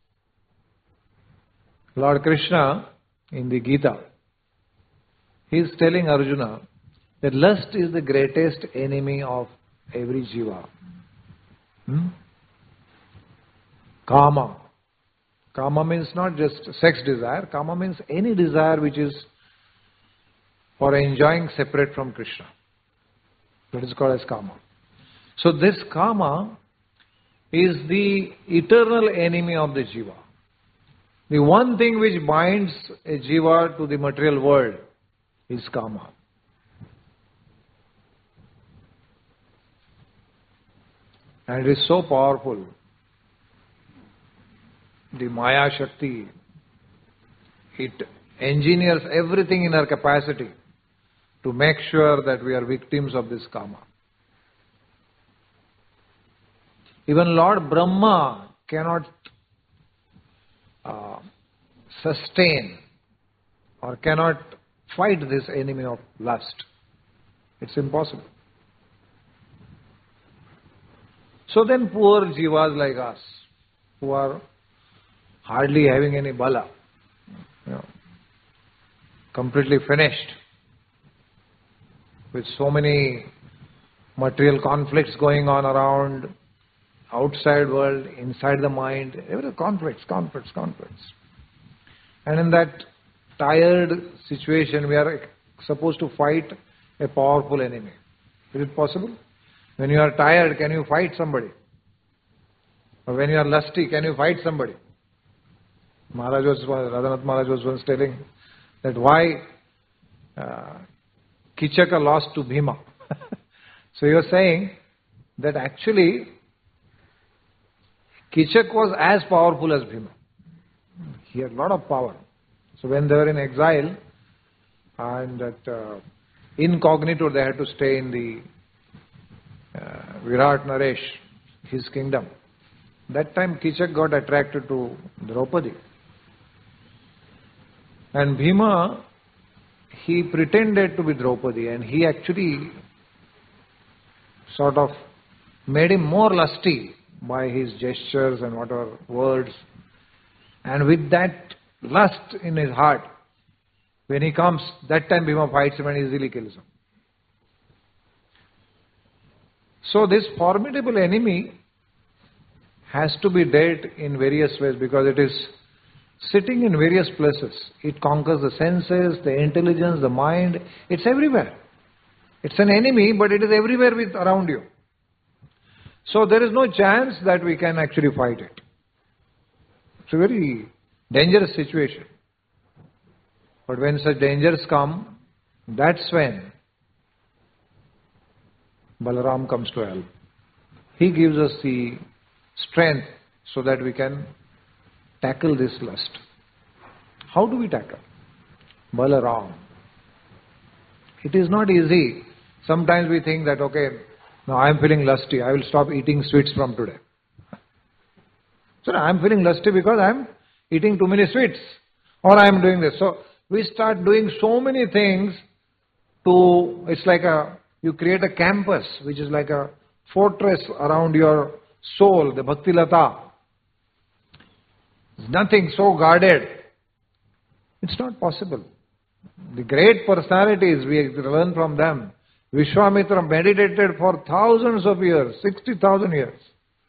Lord Krishna in the Gita, he is telling Arjuna that lust is the greatest enemy of every jiva. Hmm? Kama. Kama means not just sex desire. Kama means any desire which is for enjoying separate from Krishna. That is called as kama. So this kama is the eternal enemy of the jiva. The one thing which binds a jiva to the material world is kama. And it is so powerful. The Maya Shakti, it engineers everything in our capacity to make sure that we are victims of this kama. Even Lord Brahma cannot uh, sustain or cannot fight this enemy of lust. It's impossible. So then poor jivas like us, who are hardly having any bala, you know, completely finished, with so many material conflicts going on around, outside world, inside the mind, every conflicts, conflicts, conflicts. And in that tired situation, we are supposed to fight a powerful enemy. Is it possible? When you are tired, can you fight somebody? Or when you are lusty, can you fight somebody? Maharaj was, Radhanath Maharaj was once telling that why uh, Kichaka lost to Bhima. So he was saying that actually Kichak was as powerful as Bhima. He had a lot of power. So when they were in exile and that uh, incognito they had to stay in the uh, Virat Naresh, his kingdom. That time Kichak got attracted to Draupadi. And Bhima, he pretended to be Draupadi and he actually sort of made him more lusty by his gestures and whatever words. And with that lust in his heart, when he comes, that time Bhima fights him and easily kills him. So this formidable enemy has to be dealt in various ways because it is sitting in various places. It conquers the senses, the intelligence, the mind. It's everywhere. It's an enemy, but it is everywhere with around you. So there is no chance that we can actually fight it. It's a very dangerous situation. But when such dangers come, that's when Balaram comes to help. He gives us the strength so that we can tackle this lust. How do we tackle? Balaram. It is not easy. Sometimes we think that, okay, now I am feeling lusty, I will stop eating sweets from today. So I am feeling lusty because I am eating too many sweets. Or I am doing this. So we start doing so many things to, it's like a, you create a campus which is like a fortress around your soul, the Bhakti Lata. Nothing so guarded. It's not possible. The great personalities, we learn from them. Vishwamitra meditated for thousands of years, sixty thousand years.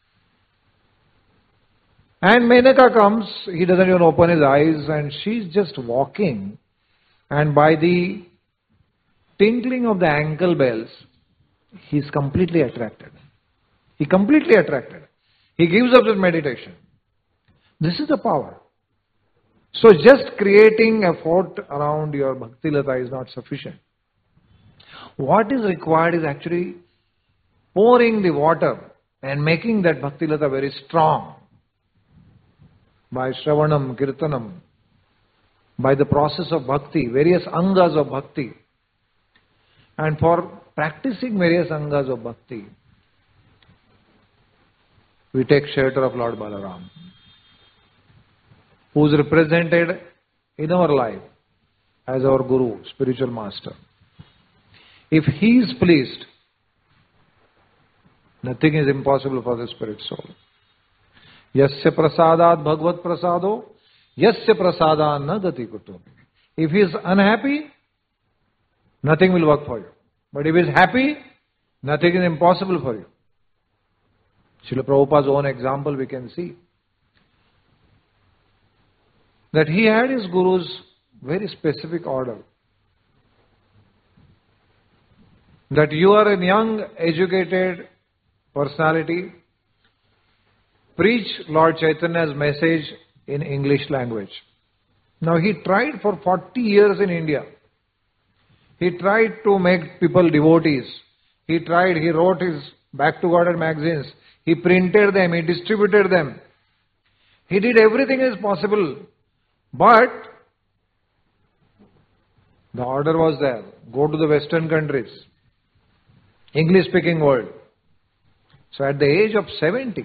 And Menaka comes, he doesn't even open his eyes and she's just walking. And by the tinkling of the ankle bells, he's completely attracted. He completely attracted. He gives up his meditation. This is the power. So just creating a fort around your Bhakti Lata is not sufficient. What is required is actually pouring the water and making that Bhakti Lata very strong. By Shravanam, Kirtanam, by the process of Bhakti, various angas of Bhakti. And for practicing various angas of Bhakti, we take shelter of Lord Balaram, who is represented in our life as our Guru, spiritual master. If he is pleased, nothing is impossible for the spirit soul. Yasya prasadat bhagavad prasado, yasya prasada na gati kuto. If he is unhappy, nothing will work for you. But if he is happy, nothing is impossible for you. Srila Prabhupada's own example we can see. That he had his Guru's very specific order. That you are a young, educated personality, preach Lord Chaitanya's message in English language. Now he tried for forty years in India. He tried to make people devotees. He tried, he wrote his Back to Godhead magazines. He printed them, he distributed them. He did everything as possible. But the order was there. Go to the Western countries. English speaking world. So at the age of seventy,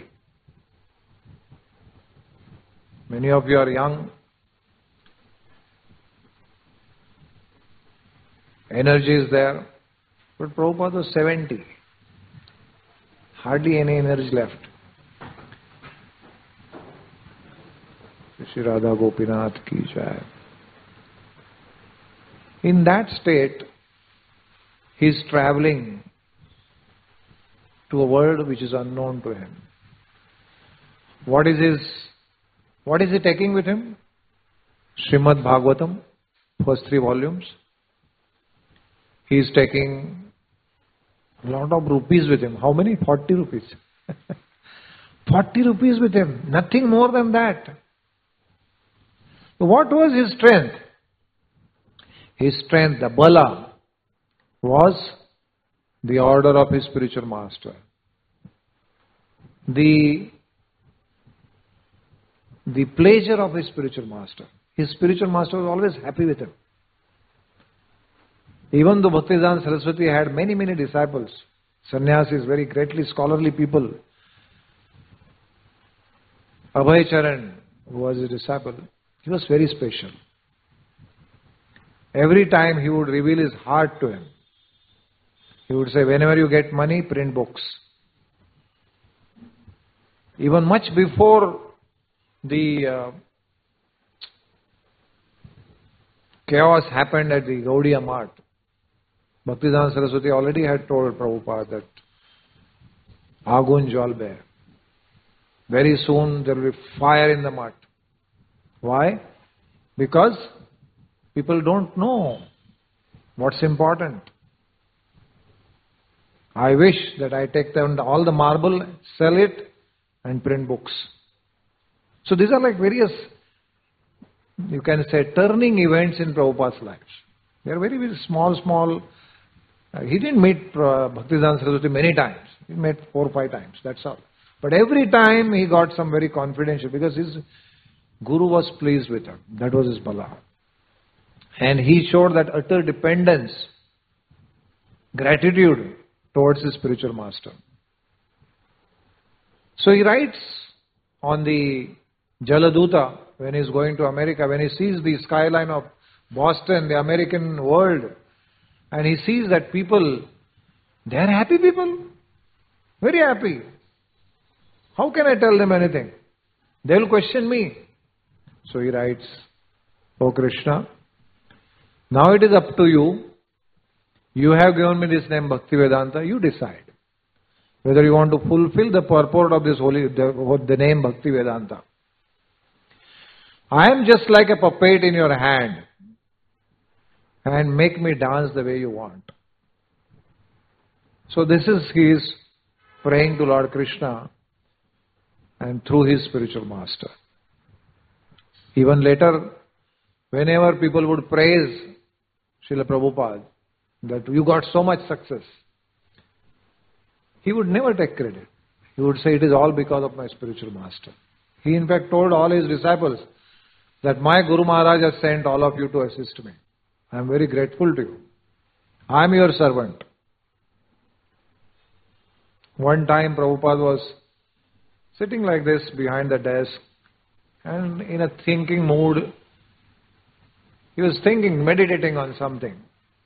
many of you are young, energy is there, but Prabhupada was seventy. Hardly any energy left. Shri Radha Gopinath ki jai. In that state, he is traveling to a world which is unknown to him. What is his, what is he taking with him? Srimad Bhagavatam, first three volumes. He is taking a lot of rupees with him. How many? forty rupees. forty rupees with him. Nothing more than that. What was his strength? His strength, the bala, was the order of his spiritual master. The, the pleasure of his spiritual master. His spiritual master was always happy with him. Even though Bhaktisiddhanta Saraswati had many, many disciples, sannyasis, very greatly scholarly people, Abhay Charan, who was his disciple, he was very special. Every time he would reveal his heart to him. He would say, whenever you get money, print books. Even much before the uh, chaos happened at the Gaudiya Math, Bhaktisiddhanta Saraswati already had told Prabhupada that Agun Jalbe, very soon there will be fire in the mud. Why? Because people don't know what's important. I wish that I take them all the marble, sell it, and print books. So these are like various, you can say, turning events in Prabhupada's life. They are very, very small, small. Uh, he didn't meet uh, Bhaktisiddhanta Saraswati many times. He met four or five times, that's all. But every time he got some very confidential, because his Guru was pleased with him. That was his bala. And he showed that utter dependence, gratitude towards his spiritual master. So he writes on the Jaladuta, when he is going to America, when he sees the skyline of Boston, the American world, and he sees that people, they are happy people, very happy. How can I tell them anything? They will question me. So he writes, O Krishna, now it is up to you. You have given me this name Bhaktivedanta. You decide whether you want to fulfill the purport of this holy, the, the name Bhaktivedanta. I am just like a puppet in your hand, and make me dance the way you want. So this is his praying to Lord Krishna and through his spiritual master. Even later, whenever people would praise Srila Prabhupada, that you got so much success, he would never take credit. He would say, it is all because of my spiritual master. He in fact told all his disciples that my Guru Maharaj has sent all of you to assist me. I am very grateful to you. I am your servant. One time Prabhupada was sitting like this behind the desk and in a thinking mood. He was thinking, meditating on something.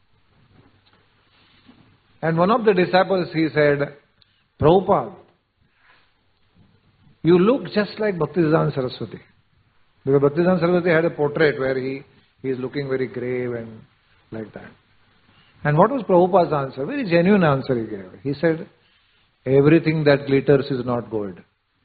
And one of the disciples, he said, Prabhupada, you look just like Bhaktisiddhanta Saraswati. Because Bhaktisiddhanta Saraswati had a portrait where he, he is looking very grave and like that. And what was Prabhupada's answer? Very genuine answer he gave. He said, everything that glitters is not gold.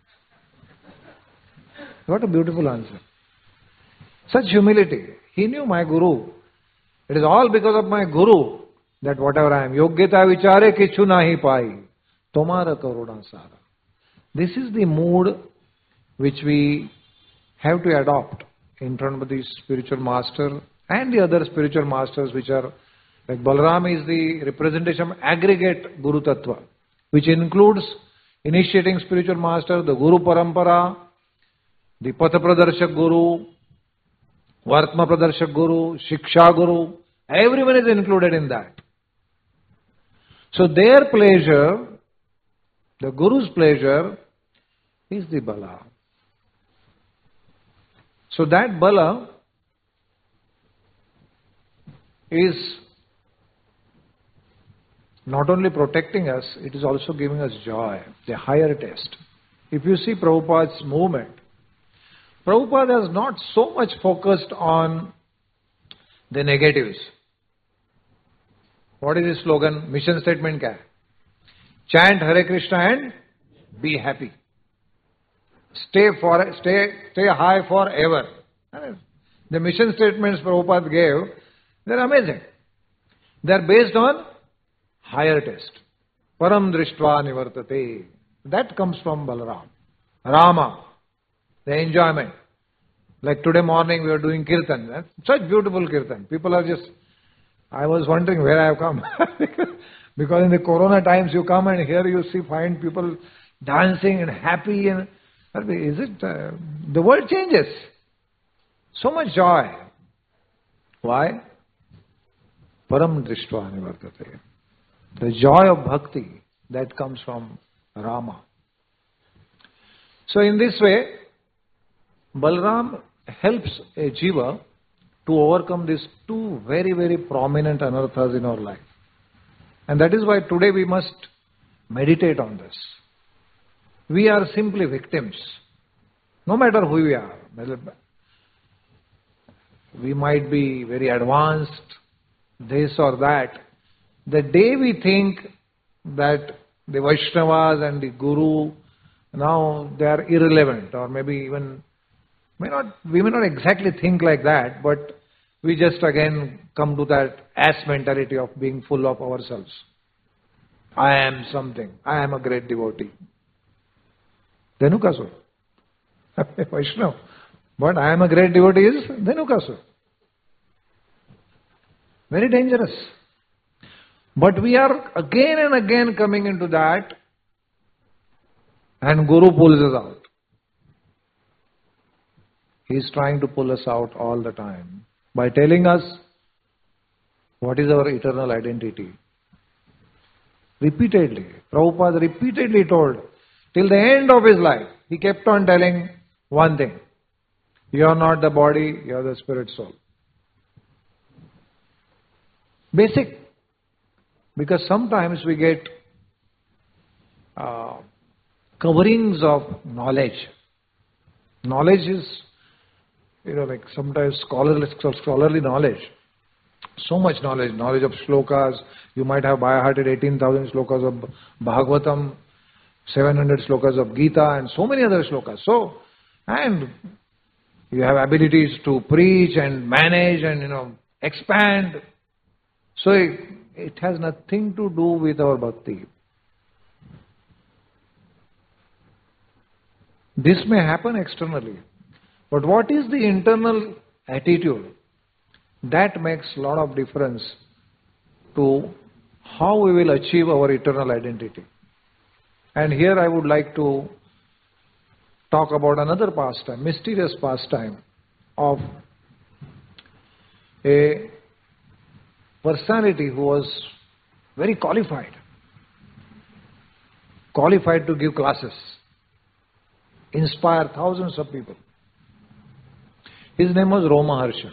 What a beautiful answer. Such humility. He knew my Guru. It is all because of my Guru that whatever I am, yogyata vichare kichu nahi pai, tomara karuna sara. This is the mood which we have to adopt in front of the spiritual master and the other spiritual masters, which are, like Balaram is the representation of aggregate Guru Tattva, which includes initiating spiritual master, the Guru Parampara, the Patha Pradarshak Guru, Vartma Pradarshak Guru, Shiksha Guru. Everyone is included in that. So their pleasure, the Guru's pleasure, is the Bala. So that Bala is not only protecting us, it is also giving us joy, the higher test. If you see Prabhupada's movement, Prabhupada has not so much focused on the negatives. What is his slogan? Mission statement क्या है? Chant Hare Krishna and be happy. stay for stay stay high forever. The mission statements Prabhupada gave, they're amazing. They're based on higher taste. Param drishtva nivartate. That comes from Balaram. Rama, the enjoyment. Like today morning we are doing kirtan. That's such beautiful kirtan. People are just, I was wondering where I have come. Because in the corona times you come and here you see, find people dancing and happy. And is it, uh, the world changes. So much joy. Why? Param drishtva nivartate. The joy of bhakti that comes from Rama. So in this way, Balaram helps a jiva to overcome these two very, very prominent anarthas in our life. And that is why today we must meditate on this. We are simply victims. No matter who we are. We might be very advanced, this or that. The day we think that the Vaishnavas and the Guru, now they are irrelevant, or maybe even, may not, we may not exactly think like that, but we just again come to that ass mentality of being full of ourselves. I am something. I am a great devotee. Dhenukasur. Vaishnava. But I am a great devotee is Dhenukasur. Very dangerous. But we are again and again coming into that, and Guru pulls us out. He is trying to pull us out all the time by telling us what is our eternal identity. Repeatedly. Prabhupada repeatedly told, till the end of his life, he kept on telling one thing. You are not the body, you are the spirit soul. Basic. Because sometimes we get uh, coverings of knowledge. Knowledge is, you know, like sometimes scholarly, scholarly knowledge. So much knowledge, knowledge of shlokas. You might have by hearted eighteen thousand shlokas of Bhagavatam, seven hundred shlokas of Gita, and so many other shlokas. So, and you have abilities to preach and manage and, you know, expand. So it, it has nothing to do with our bhakti. This may happen externally, but what is the internal attitude? That makes a lot of difference to how we will achieve our eternal identity. And here I would like to talk about another pastime, mysterious pastime of a personality who was very qualified, qualified to give classes, inspire thousands of people. His name was Romaharsha.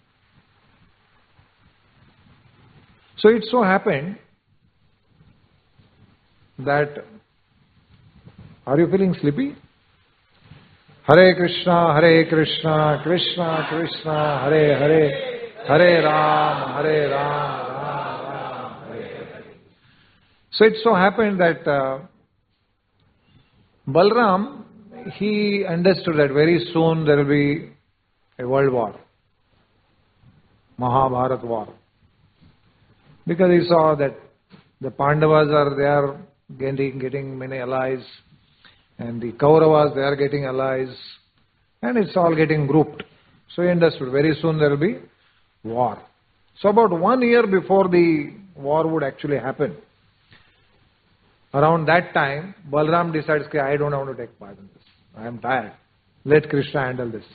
So it so happened that, are you feeling sleepy? Hare Krishna, Hare Krishna, Krishna Krishna, Hare Hare, Hare Ram, Hare Ram, Ram Ram, Hare Hare. So it so happened that uh, Balaram, he understood that very soon there will be a world war, Mahabharat war. Because he saw that the Pandavas are there getting, getting many allies, and the Kauravas, they are getting allies, and it's all getting grouped. So he understood very soon there will be war. So about one year before the war would actually happen, around that time, Balaram decides, okay, I don't want to take part in this. I am tired. Let Krishna handle this.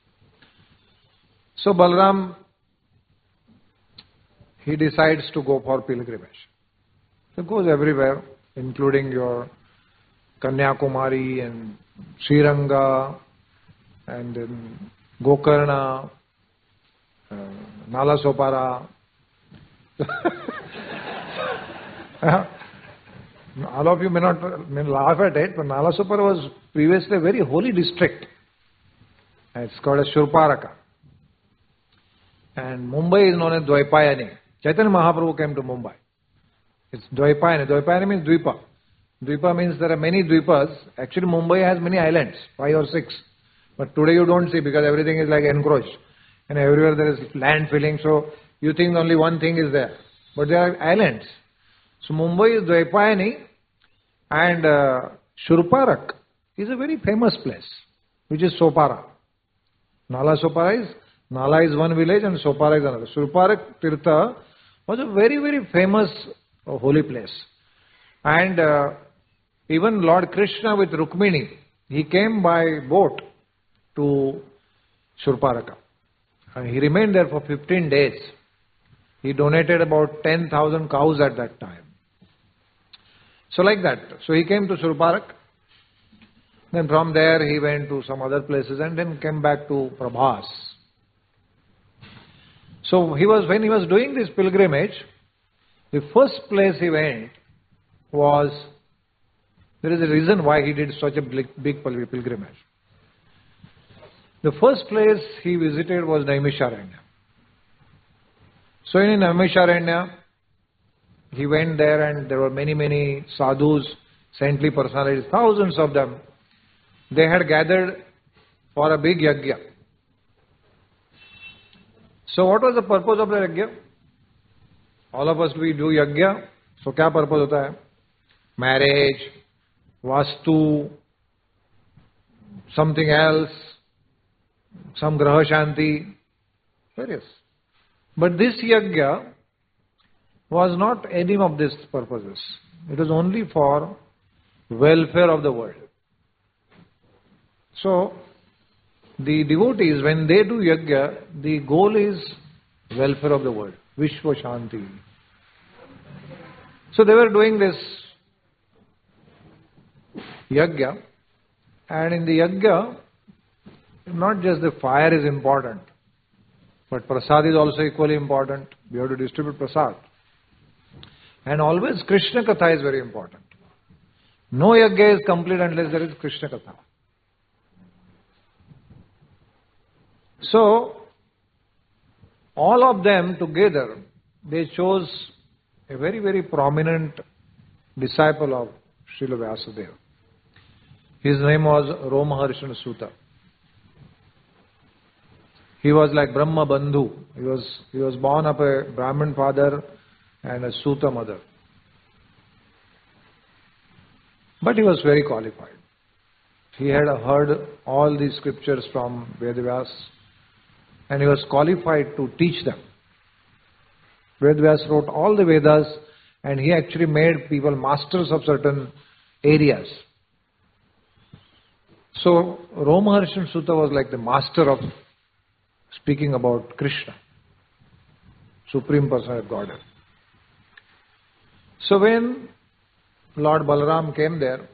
So Balaram, he decides to go for pilgrimage. So he goes everywhere, including your Kanyakumari and Sriranga and then Gokarna, uh, Nalasopara. All of you may not may laugh at it, but Nalasopara was previously a very holy district. It's called as Shurparaka. And Mumbai is known as Dvaipayani. Chaitanya Mahaprabhu came to Mumbai. It's Dvaipayani. Dvaipayani means Dvipa. Dvipa means there are many Dvipas. Actually, Mumbai has many islands, five or six. But today you don't see because everything is like encroached. And everywhere there is land filling, so you think only one thing is there. But there are islands. So Mumbai is Dvaipayani, and uh, Shurparak is a very famous place, which is Sopara. Nala Sopara is, Nala is one village and Sopara is another. Shurparak Tirtha was a very, very famous uh, holy place. And uh, even Lord Krishna with Rukmini, he came by boat to Shurparaka. And he remained there for fifteen days. He donated about ten thousand cows at that time. So like that. So he came to Shurparak. Then from there he went to some other places and then came back to Prabhas. So he was, when he was doing this pilgrimage, the first place he went was, there is a reason why he did such a big, big pilgrimage. The first place he visited was Naimisharanya. So in Naimisharanya, he went there and there were many, many sadhus, saintly personalities, thousands of them. They had gathered for a big yajna. So what was the purpose of the yajna? All of us, we do yajna. So क्या purpose होता है? Marriage, vastu, something else, some graha shanti, various. But this yajna was not any of these purposes. It was only for welfare of the world. So, the devotees, when they do yajna, the goal is welfare of the world. Vishwa Shanti. So they were doing this yajna, and in the yajna, not just the fire is important, but prasad is also equally important. We have to distribute prasad. And always Krishna Katha is very important. No yajna is complete unless there is Krishna Katha. So, all of them together, they chose a very, very prominent disciple of Srila Vyasadeva. His name was Romaharshan Suta. He was like Brahma Bandhu. He was, he was born of a Brahmin father and a Suta mother. But he was very qualified. He had heard all these scriptures from Vedavyas and he was qualified to teach them. Vedavyas wrote all the Vedas and he actually made people masters of certain areas. So Romaharshan Suta was like the master of speaking about Krishna, Supreme Personality of Godhead. So when Lord Balaram came there,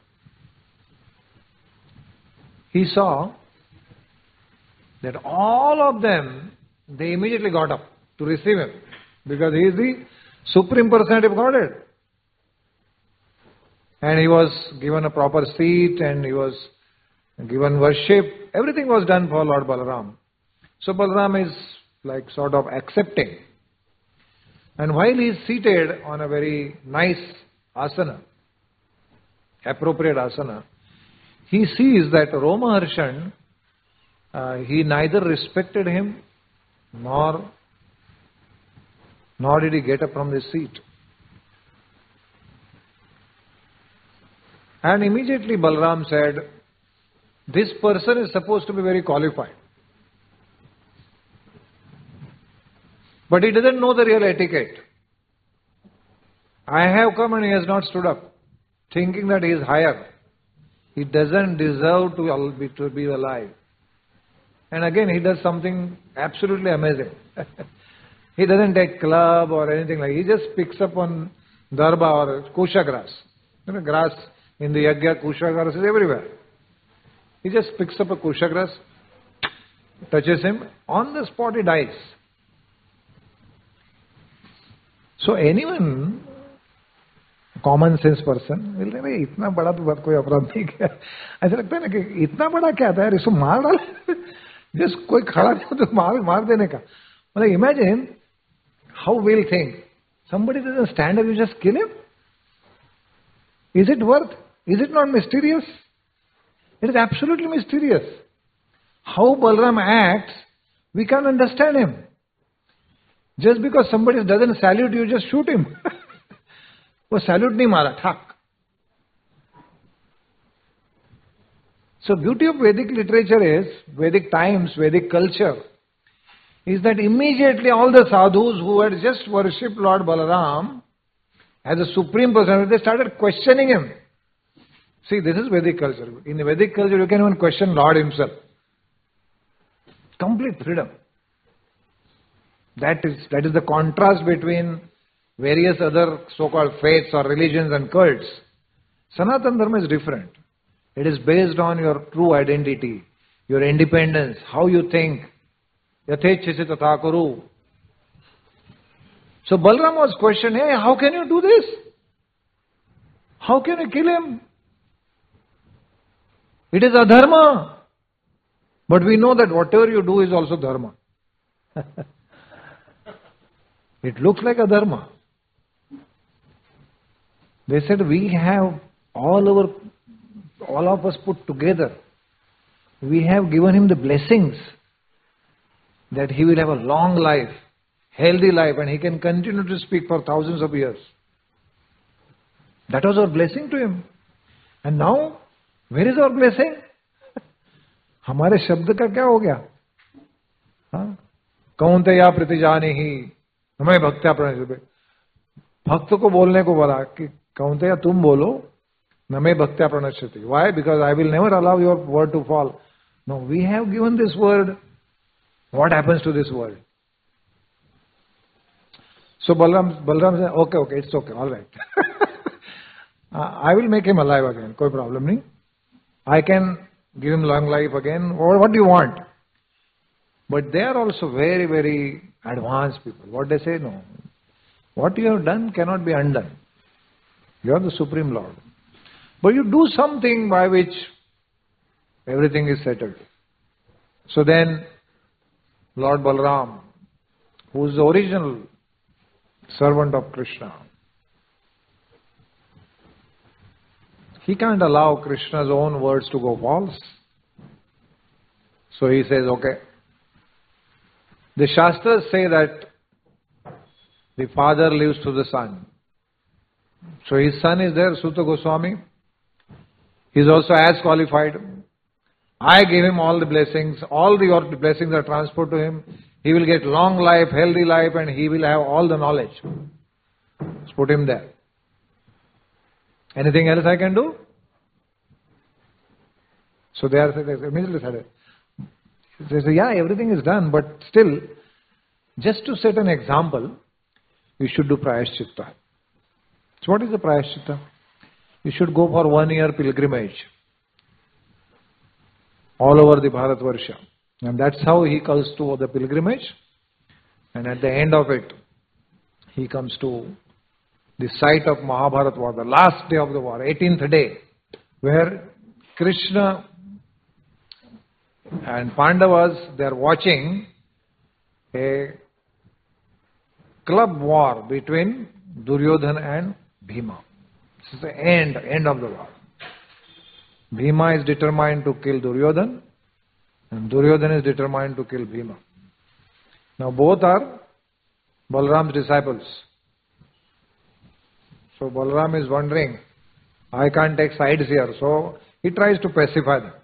he saw that all of them, they immediately got up to receive him because he is the Supreme Personality of Godhead. And he was given a proper seat and he was given worship. Everything was done for Lord Balaram. So Balaram is like sort of accepting. And while he is seated on a very nice asana, appropriate asana, he sees that Romaharshan, uh, he neither respected him nor, nor did he get up from the seat. And immediately Balaram said, this person is supposed to be very qualified. But he doesn't know the real etiquette. I have come and he has not stood up, thinking that he is higher. He doesn't deserve to be, to be alive. And again, he does something absolutely amazing. He doesn't take club or anything like that. He just picks up on darba or kusha grass. You know, grass in the yajna, kusha grass is everywhere. He just picks up a kusha grass, touches him, on the spot he dies. So anyone, common sense person, will say, "Hey, इतना बड़ा तो बात कोई अपराध नहीं किया." ऐसा लगता है ना कि इतना बड़ा क्या था यार, इसको मार डाल, just कोई खड़ा नहीं हो तो मार मार देने का. Well, imagine how we'll think. Somebody doesn't stand up, you just kill him. Is it worth? Is it not mysterious? It is absolutely mysterious. How Balram acts, we can't understand him. Just because somebody doesn't salute you, just shoot him. वो salute नहीं मारा, ठक. So beauty of Vedic literature is, Vedic times, Vedic culture, is that immediately all the sadhus who had just worshipped Lord Balaram as a supreme personality, they started questioning him. See, this is Vedic culture. In the Vedic culture, you can even question Lord himself. Complete freedom. That is, that is the contrast between various other so-called faiths or religions and cults. Sanatana Dharma is different. It is based on your true identity, your independence, how you think. Yathechhasi tatha kuru. So Balram was questioned, hey, how can you do this? How can you kill him? It is adharma. But we know that whatever you do is also dharma. It looks like adharma. They said, we have all our, all of us put together. We have given him the blessings that he will have a long life, healthy life, and he can continue to speak for thousands of years. That was our blessing to him. And now, where is our blessing? हमारे शब्द का क्या हो गया? हाँ? कौन्तेया प्रतिजाने ही हमें भक्त्या प्रणश्यते. भक्त को बोलने को बोला कि कौन्तेया तुम बोलो, नमे भक्त्या प्रणश्यते. Why? Because I will never allow your word to fall. No, we have given this word. What happens to this word? So Balram, Balram said, okay, okay, it's okay, all right. uh, I will make him alive again. कोई problem नहीं. I can give him long life again. Or what do you want? But they are also very, very advanced people. What they say, no. What you have done cannot be undone. You are the Supreme Lord. But you do something by which everything is settled. So then, Lord Balaram, who is the original servant of Krishna, he can't allow Krishna's own words to go false. So he says, okay. The Shastras say that the father lives through the son. So his son is there, Suta Goswami. He is also as qualified. I gave him all the blessings. All the blessings are transferred to him. He will get long life, healthy life, and he will have all the knowledge. Let's put him there. Anything else I can do? So they are immediately said, they say, yeah, everything is done, but still, just to set an example, you should do Prayaschitta. So what is the Prayaschitta? You should go for one year pilgrimage all over the Bharatvarsha. And that's how he comes to the pilgrimage. And at the end of it, he comes to the site of Mahabharat war, the last day of the war, eighteenth day, where Krishna and Pandavas, they are watching a club war between Duryodhana and Bhima. This is the end, end of the war. Bhima is determined to kill Duryodhana, and Duryodhana is determined to kill Bhima. Now both are Balaram's disciples. So Balaram is wondering, I can't take sides here. So he tries to pacify them.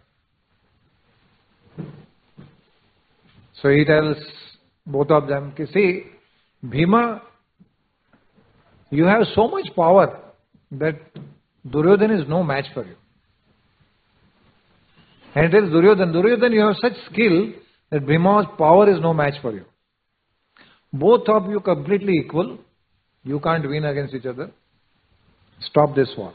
So he tells both of them, see, Bhima, you have so much power that Duryodhana is no match for you. And he tells Duryodhana, Duryodhana, you have such skill that Bhima's power is no match for you. Both of you completely equal. You can't win against each other. Stop this war.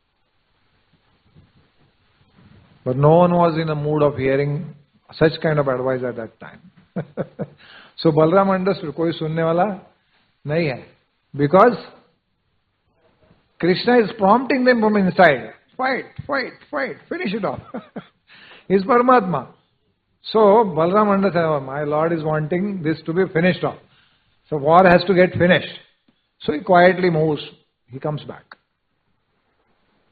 But no one was in a mood of hearing such kind of advice at that time. So Balaram understood, koi sunne wala nahi hai. Because Krishna is prompting them from inside. Fight, fight, fight, finish it off. He's Paramatma. So Balaram understood, oh, my Lord is wanting this to be finished off. So war has to get finished. So he quietly moves. He comes back.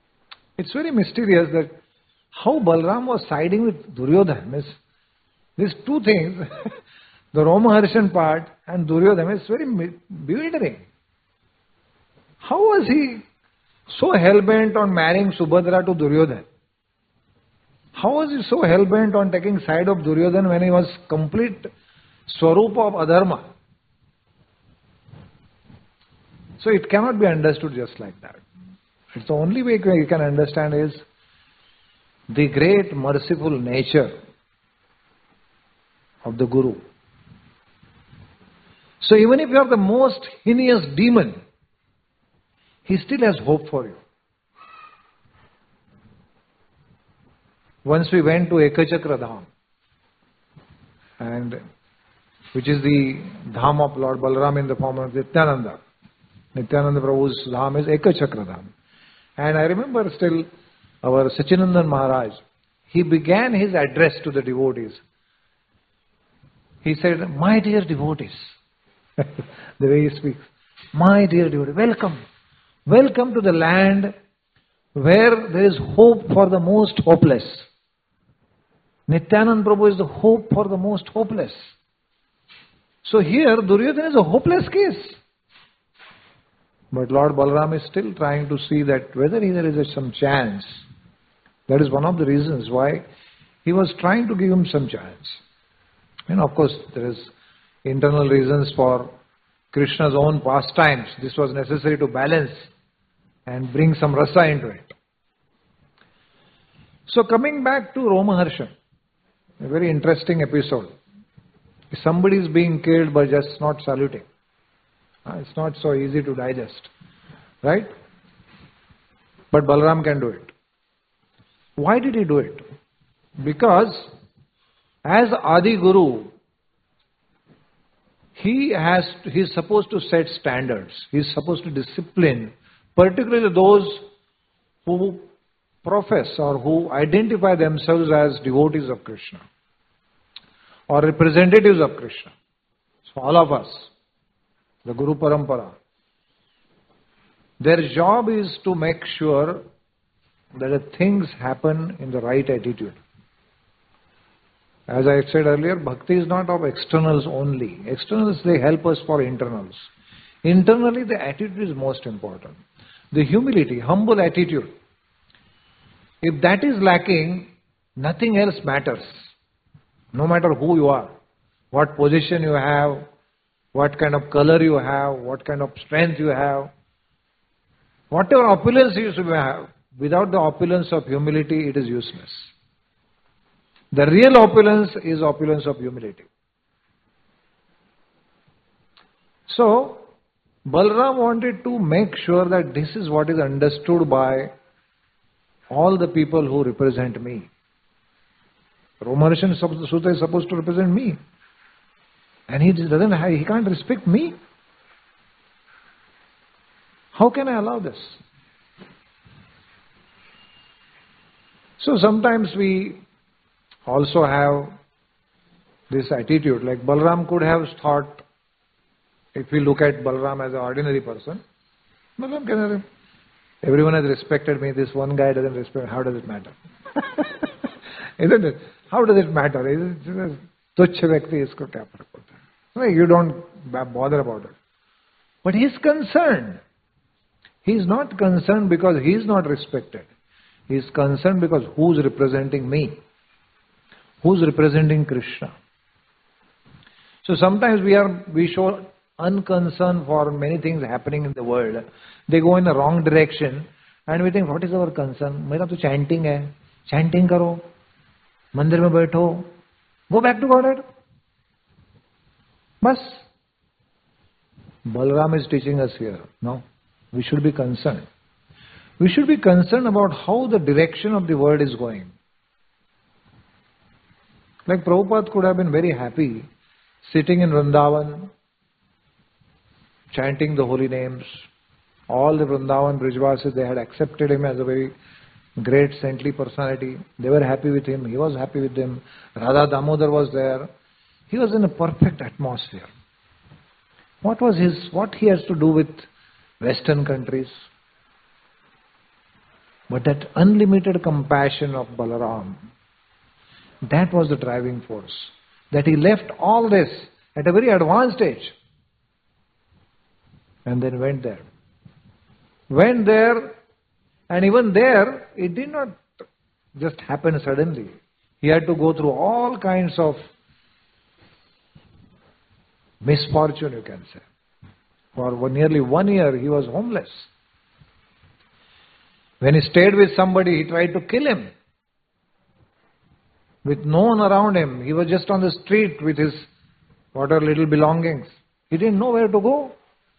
It's very mysterious that how Balram was siding with Duryodhana. Means these two things, the Romaharshan part and Duryodhana, is very bewildering. How was he so hell-bent on marrying Subhadra to Duryodhana? How was he so hell-bent on taking side of Duryodhana when he was complete swarupa of adharma? So it cannot be understood just like that. It's the only way you can understand is the great merciful nature of the Guru. So even if you are the most heinous demon, he still has hope for you. Once we went to Ekachakra Dham, and which is the Dham of Lord Balaram in the form of Nityananda. Nityananda Prabhu's Dham is Ekachakra Dham. And I remember still our Sachinandan Maharaj, he began his address to the devotees. He said, "My dear devotees," the way he speaks, "My dear devotees, welcome. Welcome to the land where there is hope for the most hopeless. Nityananda Prabhu is the hope for the most hopeless." So here, Duryodhana is a hopeless case. But Lord Balaram is still trying to see that whether there is some chance. That is one of the reasons why he was trying to give him some chance. And of course, there is internal reasons for Krishna's own pastimes. This was necessary to balance and bring some rasa into it. So coming back to Romaharshan, a very interesting episode. Somebody is being killed by just not saluting. It's not so easy to digest, right? But Balaram can do it. Why did he do it? Because as Adi Guru, he has he is supposed to set standards. He is supposed to discipline, particularly those who profess or who identify themselves as devotees of Krishna or representatives of Krishna. So all of us, the Guru Parampara, their job is to make sure that the things happen in the right attitude. As I said earlier, bhakti is not of externals only. Externals, they help us for internals. Internally, the attitude is most important. The humility, humble attitude. If that is lacking, nothing else matters. No matter who you are, what position you have, what kind of color you have, what kind of strength you have, whatever opulence you have, without the opulence of humility, it is useless. The real opulence is opulence of humility. So, Balaram wanted to make sure that this is what is understood by all the people who represent me. Romaharshan Sutta is supposed to represent me. And he doesn't have, he can't respect me. How can I allow this? So sometimes we also have this attitude, like Balaram could have thought, if we look at Balaram as an ordinary person, Balaram can, everyone has respected me, this one guy doesn't respect, how does it matter? Isn't it? How does it matter? Tuchha vyakti isko kya farak padta hai? You don't bother about it. But he is concerned. He is not concerned because he is not respected. He is concerned because who is representing me? Who is representing Krishna? So sometimes we are we show unconcern for many things happening in the world. They go in the wrong direction and we think, what is our concern? Mera to chanting hai. Chanting karo. Mandir mein baitho. Go back to Godhead. Bas. Balaram is teaching us here. No. We should be concerned. We should be concerned about how the direction of the world is going. Like Prabhupada could have been very happy sitting in Vrindavan, chanting the holy names. All the Vrindavan Brijvasis, they had accepted him as a very great saintly personality. They were happy with him. He was happy with them. Radha Damodar was there. He was in a perfect atmosphere. What was his, what he has to do with Western countries? But that unlimited compassion of Balaram, that was the driving force. That he left all this at a very advanced age and then went there. Went there, and even there, it did not just happen suddenly. He had to go through all kinds of misfortune, you can say. For nearly one year, he was homeless. When he stayed with somebody, he tried to kill him. With no one around him, he was just on the street with his whatever little belongings. He didn't know where to go.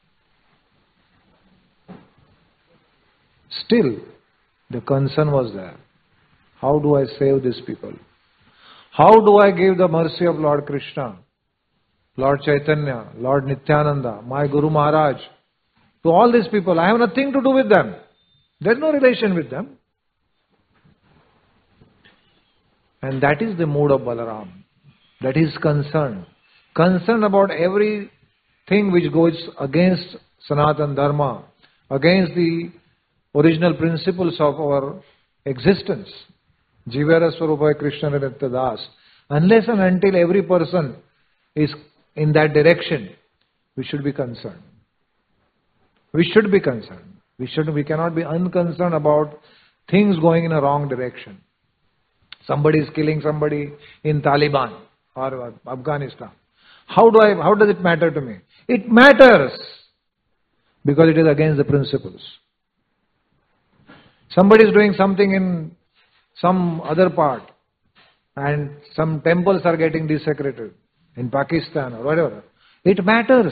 Still, the concern was there. How do I save these people? How do I give the mercy of Lord Krishna, Lord Chaitanya, Lord Nityananda, my Guru Maharaj, to all these people? I have nothing to do with them. There is no relation with them. And that is the mood of Balaram. That is concern. Concern about everything which goes against Sanatana Dharma, against the original principles of our existence. Jivara Swarupa Krishna Nitya Das. Unless and until every person is in that direction, we should be concerned. We should be concerned. We should. We cannot be unconcerned about things going in a wrong direction. Somebody is killing somebody in Taliban or Afghanistan. How do I? How does it matter to me? It matters because it is against the principles. Somebody is doing something in some other part, and some temples are getting desecrated in Pakistan or whatever. It matters.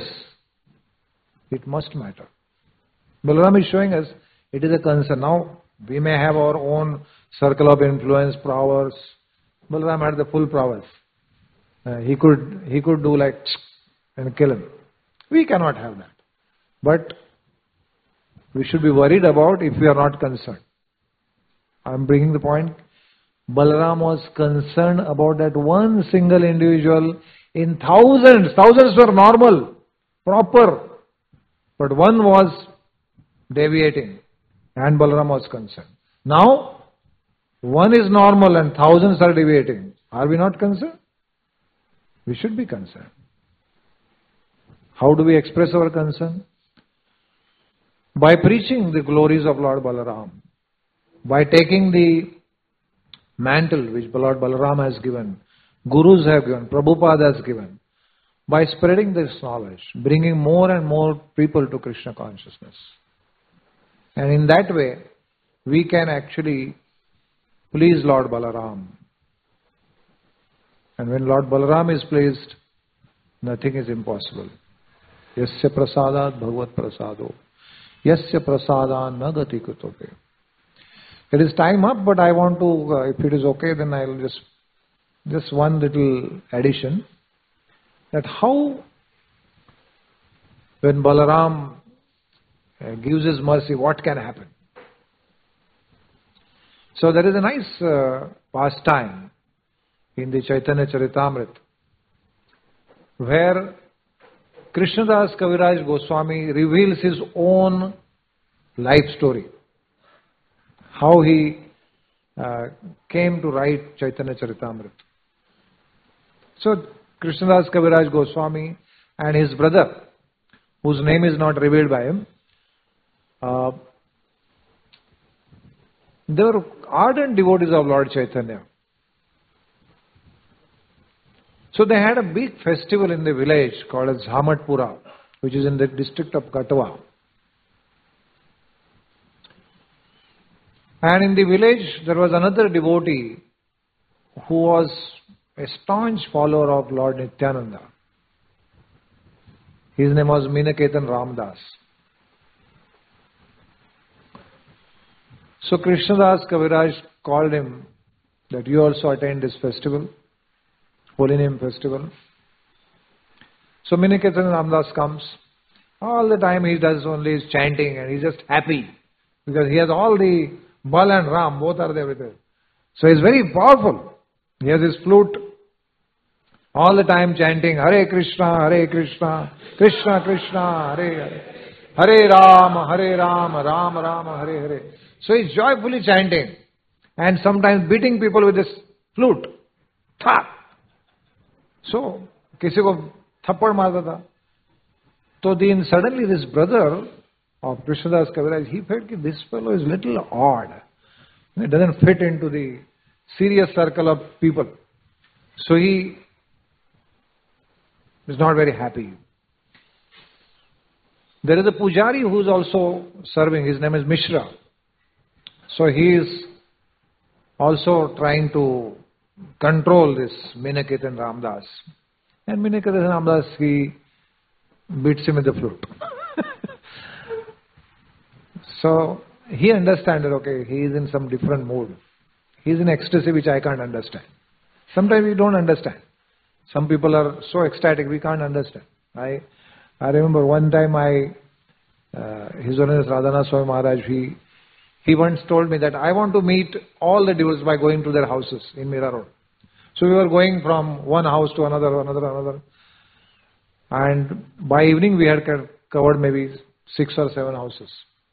It must matter. Balaram is showing us it is a concern. Now, we may have our own circle of influence, prowess. Balaram had the full prowess. Uh, he could he could do like and kill him. We cannot have that. But we should be worried about if we are not concerned. I am bringing the point. Balaram was concerned about that one single individual in thousands. Thousands were normal, proper. But one was deviating. And Balaram was concerned. Now, one is normal and thousands are deviating. Are we not concerned? We should be concerned. How do we express our concern? By preaching the glories of Lord Balaram. By taking the mantle which Lord Balaram has given, Gurus have given, Prabhupada has given. By spreading this knowledge, bringing more and more people to Krishna consciousness. And in that way, we can actually please Lord Balaram. And when Lord Balaram is pleased, nothing is impossible. Yasya prasadat bhagavat prasado. Yasya prasadan nagati kutope. It is time up, but I want to, uh, if it is okay, then I will just, just one little addition. That how, when Balaram uh, gives his mercy, what can happen? So there is a nice uh, pastime in the Chaitanya Charitamrita where Krishnadas Kaviraj Goswami reveals his own life story. How he uh, came to write Chaitanya Charitamrita. So Krishnadas Kaviraj Goswami and his brother, whose name is not revealed by him, uh, they were ardent devotees of Lord Chaitanya. So they had a big festival in the village called as Jhamatpura, which is in the district of Katwa. And in the village there was another devotee who was a staunch follower of Lord Nityananda. His name was Minaketan Ramdas. So Krishnadas Kaviraj called him that you also attend this festival, Holy Name Festival. So Minaketan Ramdas comes. All the time he does only is chanting and he's just happy because he has all the Bal and Ram, both are there with him. So he's very powerful. He has his flute. All the time chanting Hare Krishna, Hare Krishna, Krishna Krishna, Hare Hare, Hare Rama, Hare Rama, Rama Rama, Hare Hare. So he's joyfully chanting and sometimes beating people with this flute. Tha! So, किसी को थप्पड़ मारता था. So then suddenly this brother of Krishnadas Kaviraj, he felt that this fellow is little odd. It doesn't fit into the serious circle of people. So he is not very happy. There is a pujari who is also serving. His name is Mishra. So he is also trying to control this Miniketan Ramdas. And Miniketan Ramdas, he beats him with the flute. So he understands that, okay, he is in some different mood. He is in ecstasy which I can't understand. Sometimes we don't understand. Some people are so ecstatic, we can't understand. I I remember one time I, uh, His Holiness Radhanath Swami Maharaj, he, he once told me that I want to meet all the devotees by going to their houses in Mira Road. So we were going from one house to another, another, another. And by evening we had covered maybe six or seven houses.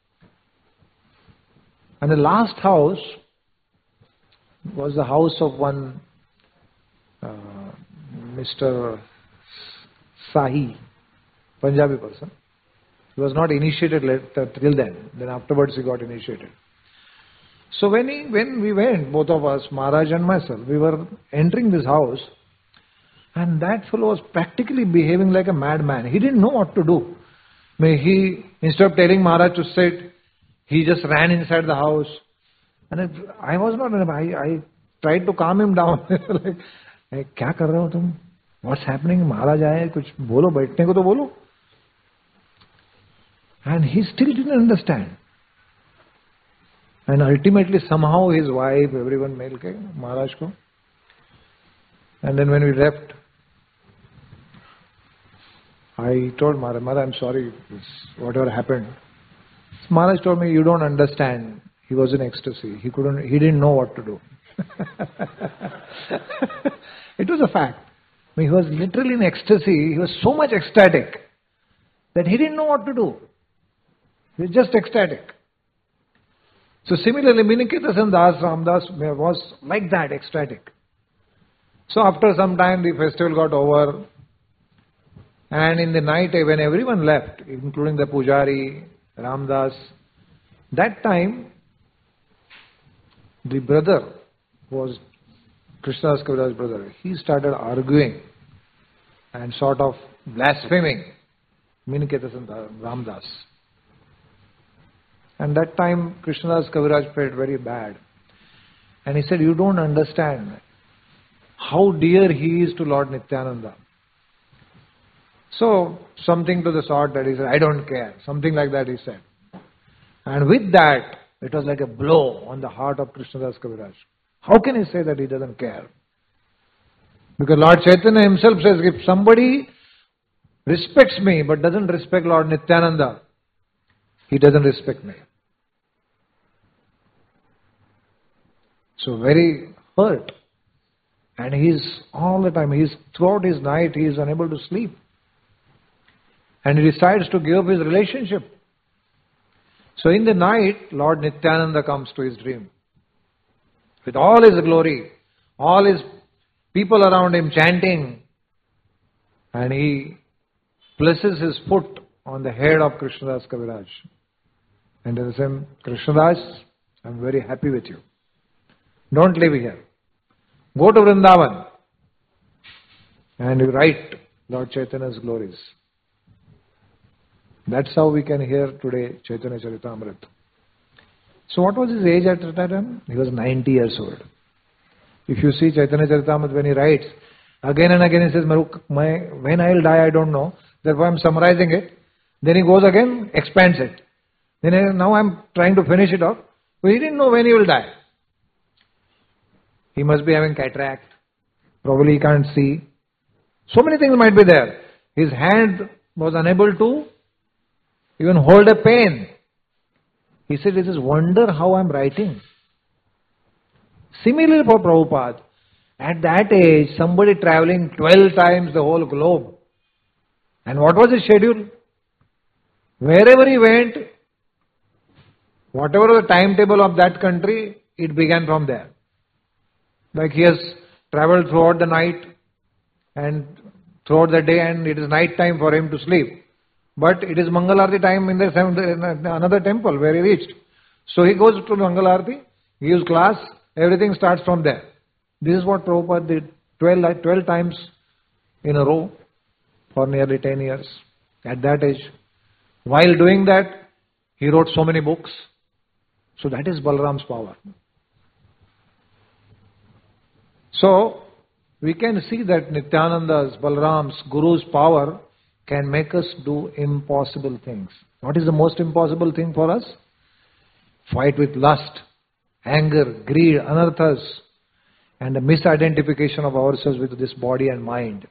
And the last house was the house of one uh, Mister Sahi, Punjabi person. He was not initiated later, till then. Then afterwards he got initiated. So when he, when we went, both of us, Maharaj and myself, we were entering this house, and that fellow was practically behaving like a madman. He didn't know what to do. I mean, he, instead of telling Maharaj to sit, he just ran inside the house. And it, I was not, I, I tried to calm him down. Like, hey, kya kar rahe ho tum? What's happening? Maharaj aaye, kuch bolo, baithne ko to bolo. And he still didn't understand. And ultimately somehow his wife, everyone made ke Maharaj ko. And then when we left, I told Maharaj, Maharaj, I'm sorry, whatever happened. Maharaj told me, you don't understand. He was in ecstasy. He couldn't, he didn't know what to do. It was a fact. I mean, he was literally in ecstasy. He was so much ecstatic that he didn't know what to do. He was just ecstatic. So similarly, Miniketan Das Ramdas was like that, ecstatic. So after some time, the festival got over. And in the night, when everyone left, including the Pujari, Ramdas, that time, the brother was Krishnadas Kaviraj's brother. He started arguing and sort of blaspheming Miniketan Ramdas. And that time Krishnadas Kaviraj felt very bad. And he said, you don't understand how dear he is to Lord Nityananda. So, something to the sort that he said, I don't care. Something like that he said. And with that, it was like a blow on the heart of Krishnadas Kaviraj. How can he say that he doesn't care? Because Lord Chaitanya himself says, if somebody respects me but doesn't respect Lord Nityananda, he doesn't respect me. So very hurt. And he's all the time, he's throughout his night, he is unable to sleep. And he decides to give up his relationship. So in the night, Lord Nityananda comes to his dream. With all his glory, all his people around him chanting. And he places his foot on the head of Krishnadas Kaviraj. And tells him, Krishnadas, I am very happy with you. Don't live here. Go to Vrindavan. And you write Lord Chaitanya's glories. That's how we can hear today Chaitanya Charitamrita. So what was his age at that time? He was ninety years old. If you see Chaitanya Charitamrita when he writes, again and again he says, when I will die I don't know. Therefore I am summarizing it. Then he goes again, expands it. Then now I am trying to finish it off. But he didn't know when he will die. He must be having cataract. Probably he can't see. So many things might be there. His hand was unable to even hold a pen. He said, it is wonder how I am writing. Similarly for Prabhupada, at that age, somebody traveling twelve times the whole globe. And what was his schedule? Wherever he went, Whatever the timetable of that country, it began from there. Like he has traveled throughout the night and throughout the day, and it is night time for him to sleep. But it is Mangalarti time in the seventh, in another temple where he reached. So he goes to Mangalarti, he gives class, everything starts from there. This is what Prabhupada did twelve, twelve times in a row for nearly ten years at that age. While doing that, he wrote so many books. So that is Balaram's power. So we can see that Nityananda's, Balaram's, Guru's power can make us do impossible things. What is the most impossible thing for us? Fight with lust, anger, greed, anarthas, and the misidentification of ourselves with this body and mind.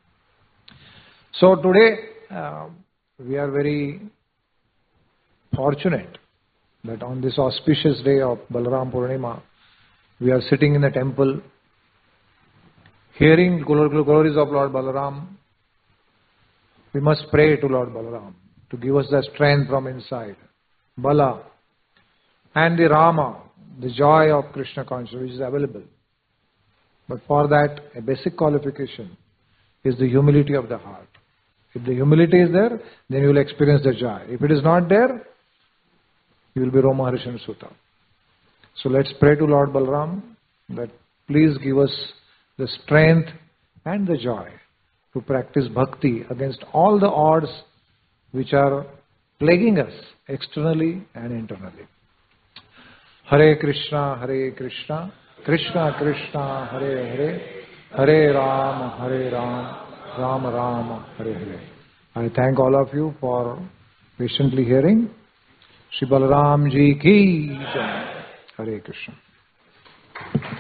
So today, uh, we are very fortunate that on this auspicious day of Balaram Purnima, we are sitting in the temple, hearing glories of Lord Balaram. We must pray to Lord Balaram to give us the strength from inside. Bala and the Rama, the joy of Krishna consciousness which is available. But for that, a basic qualification is the humility of the heart. If the humility is there, then you will experience the joy. If it is not there, you will be Roma Harishan Sutta. So let's pray to Lord Balaram that please give us the strength and the joy to practice bhakti against all the odds which are plaguing us externally and internally. Hare Krishna, Hare Krishna, Krishna Krishna, Hare Hare, Hare Ram, Hare Ram, Ram Ram, Hare Hare. I thank all of you for patiently hearing. Shri Balaram Ji ki Jai. Hare Krishna.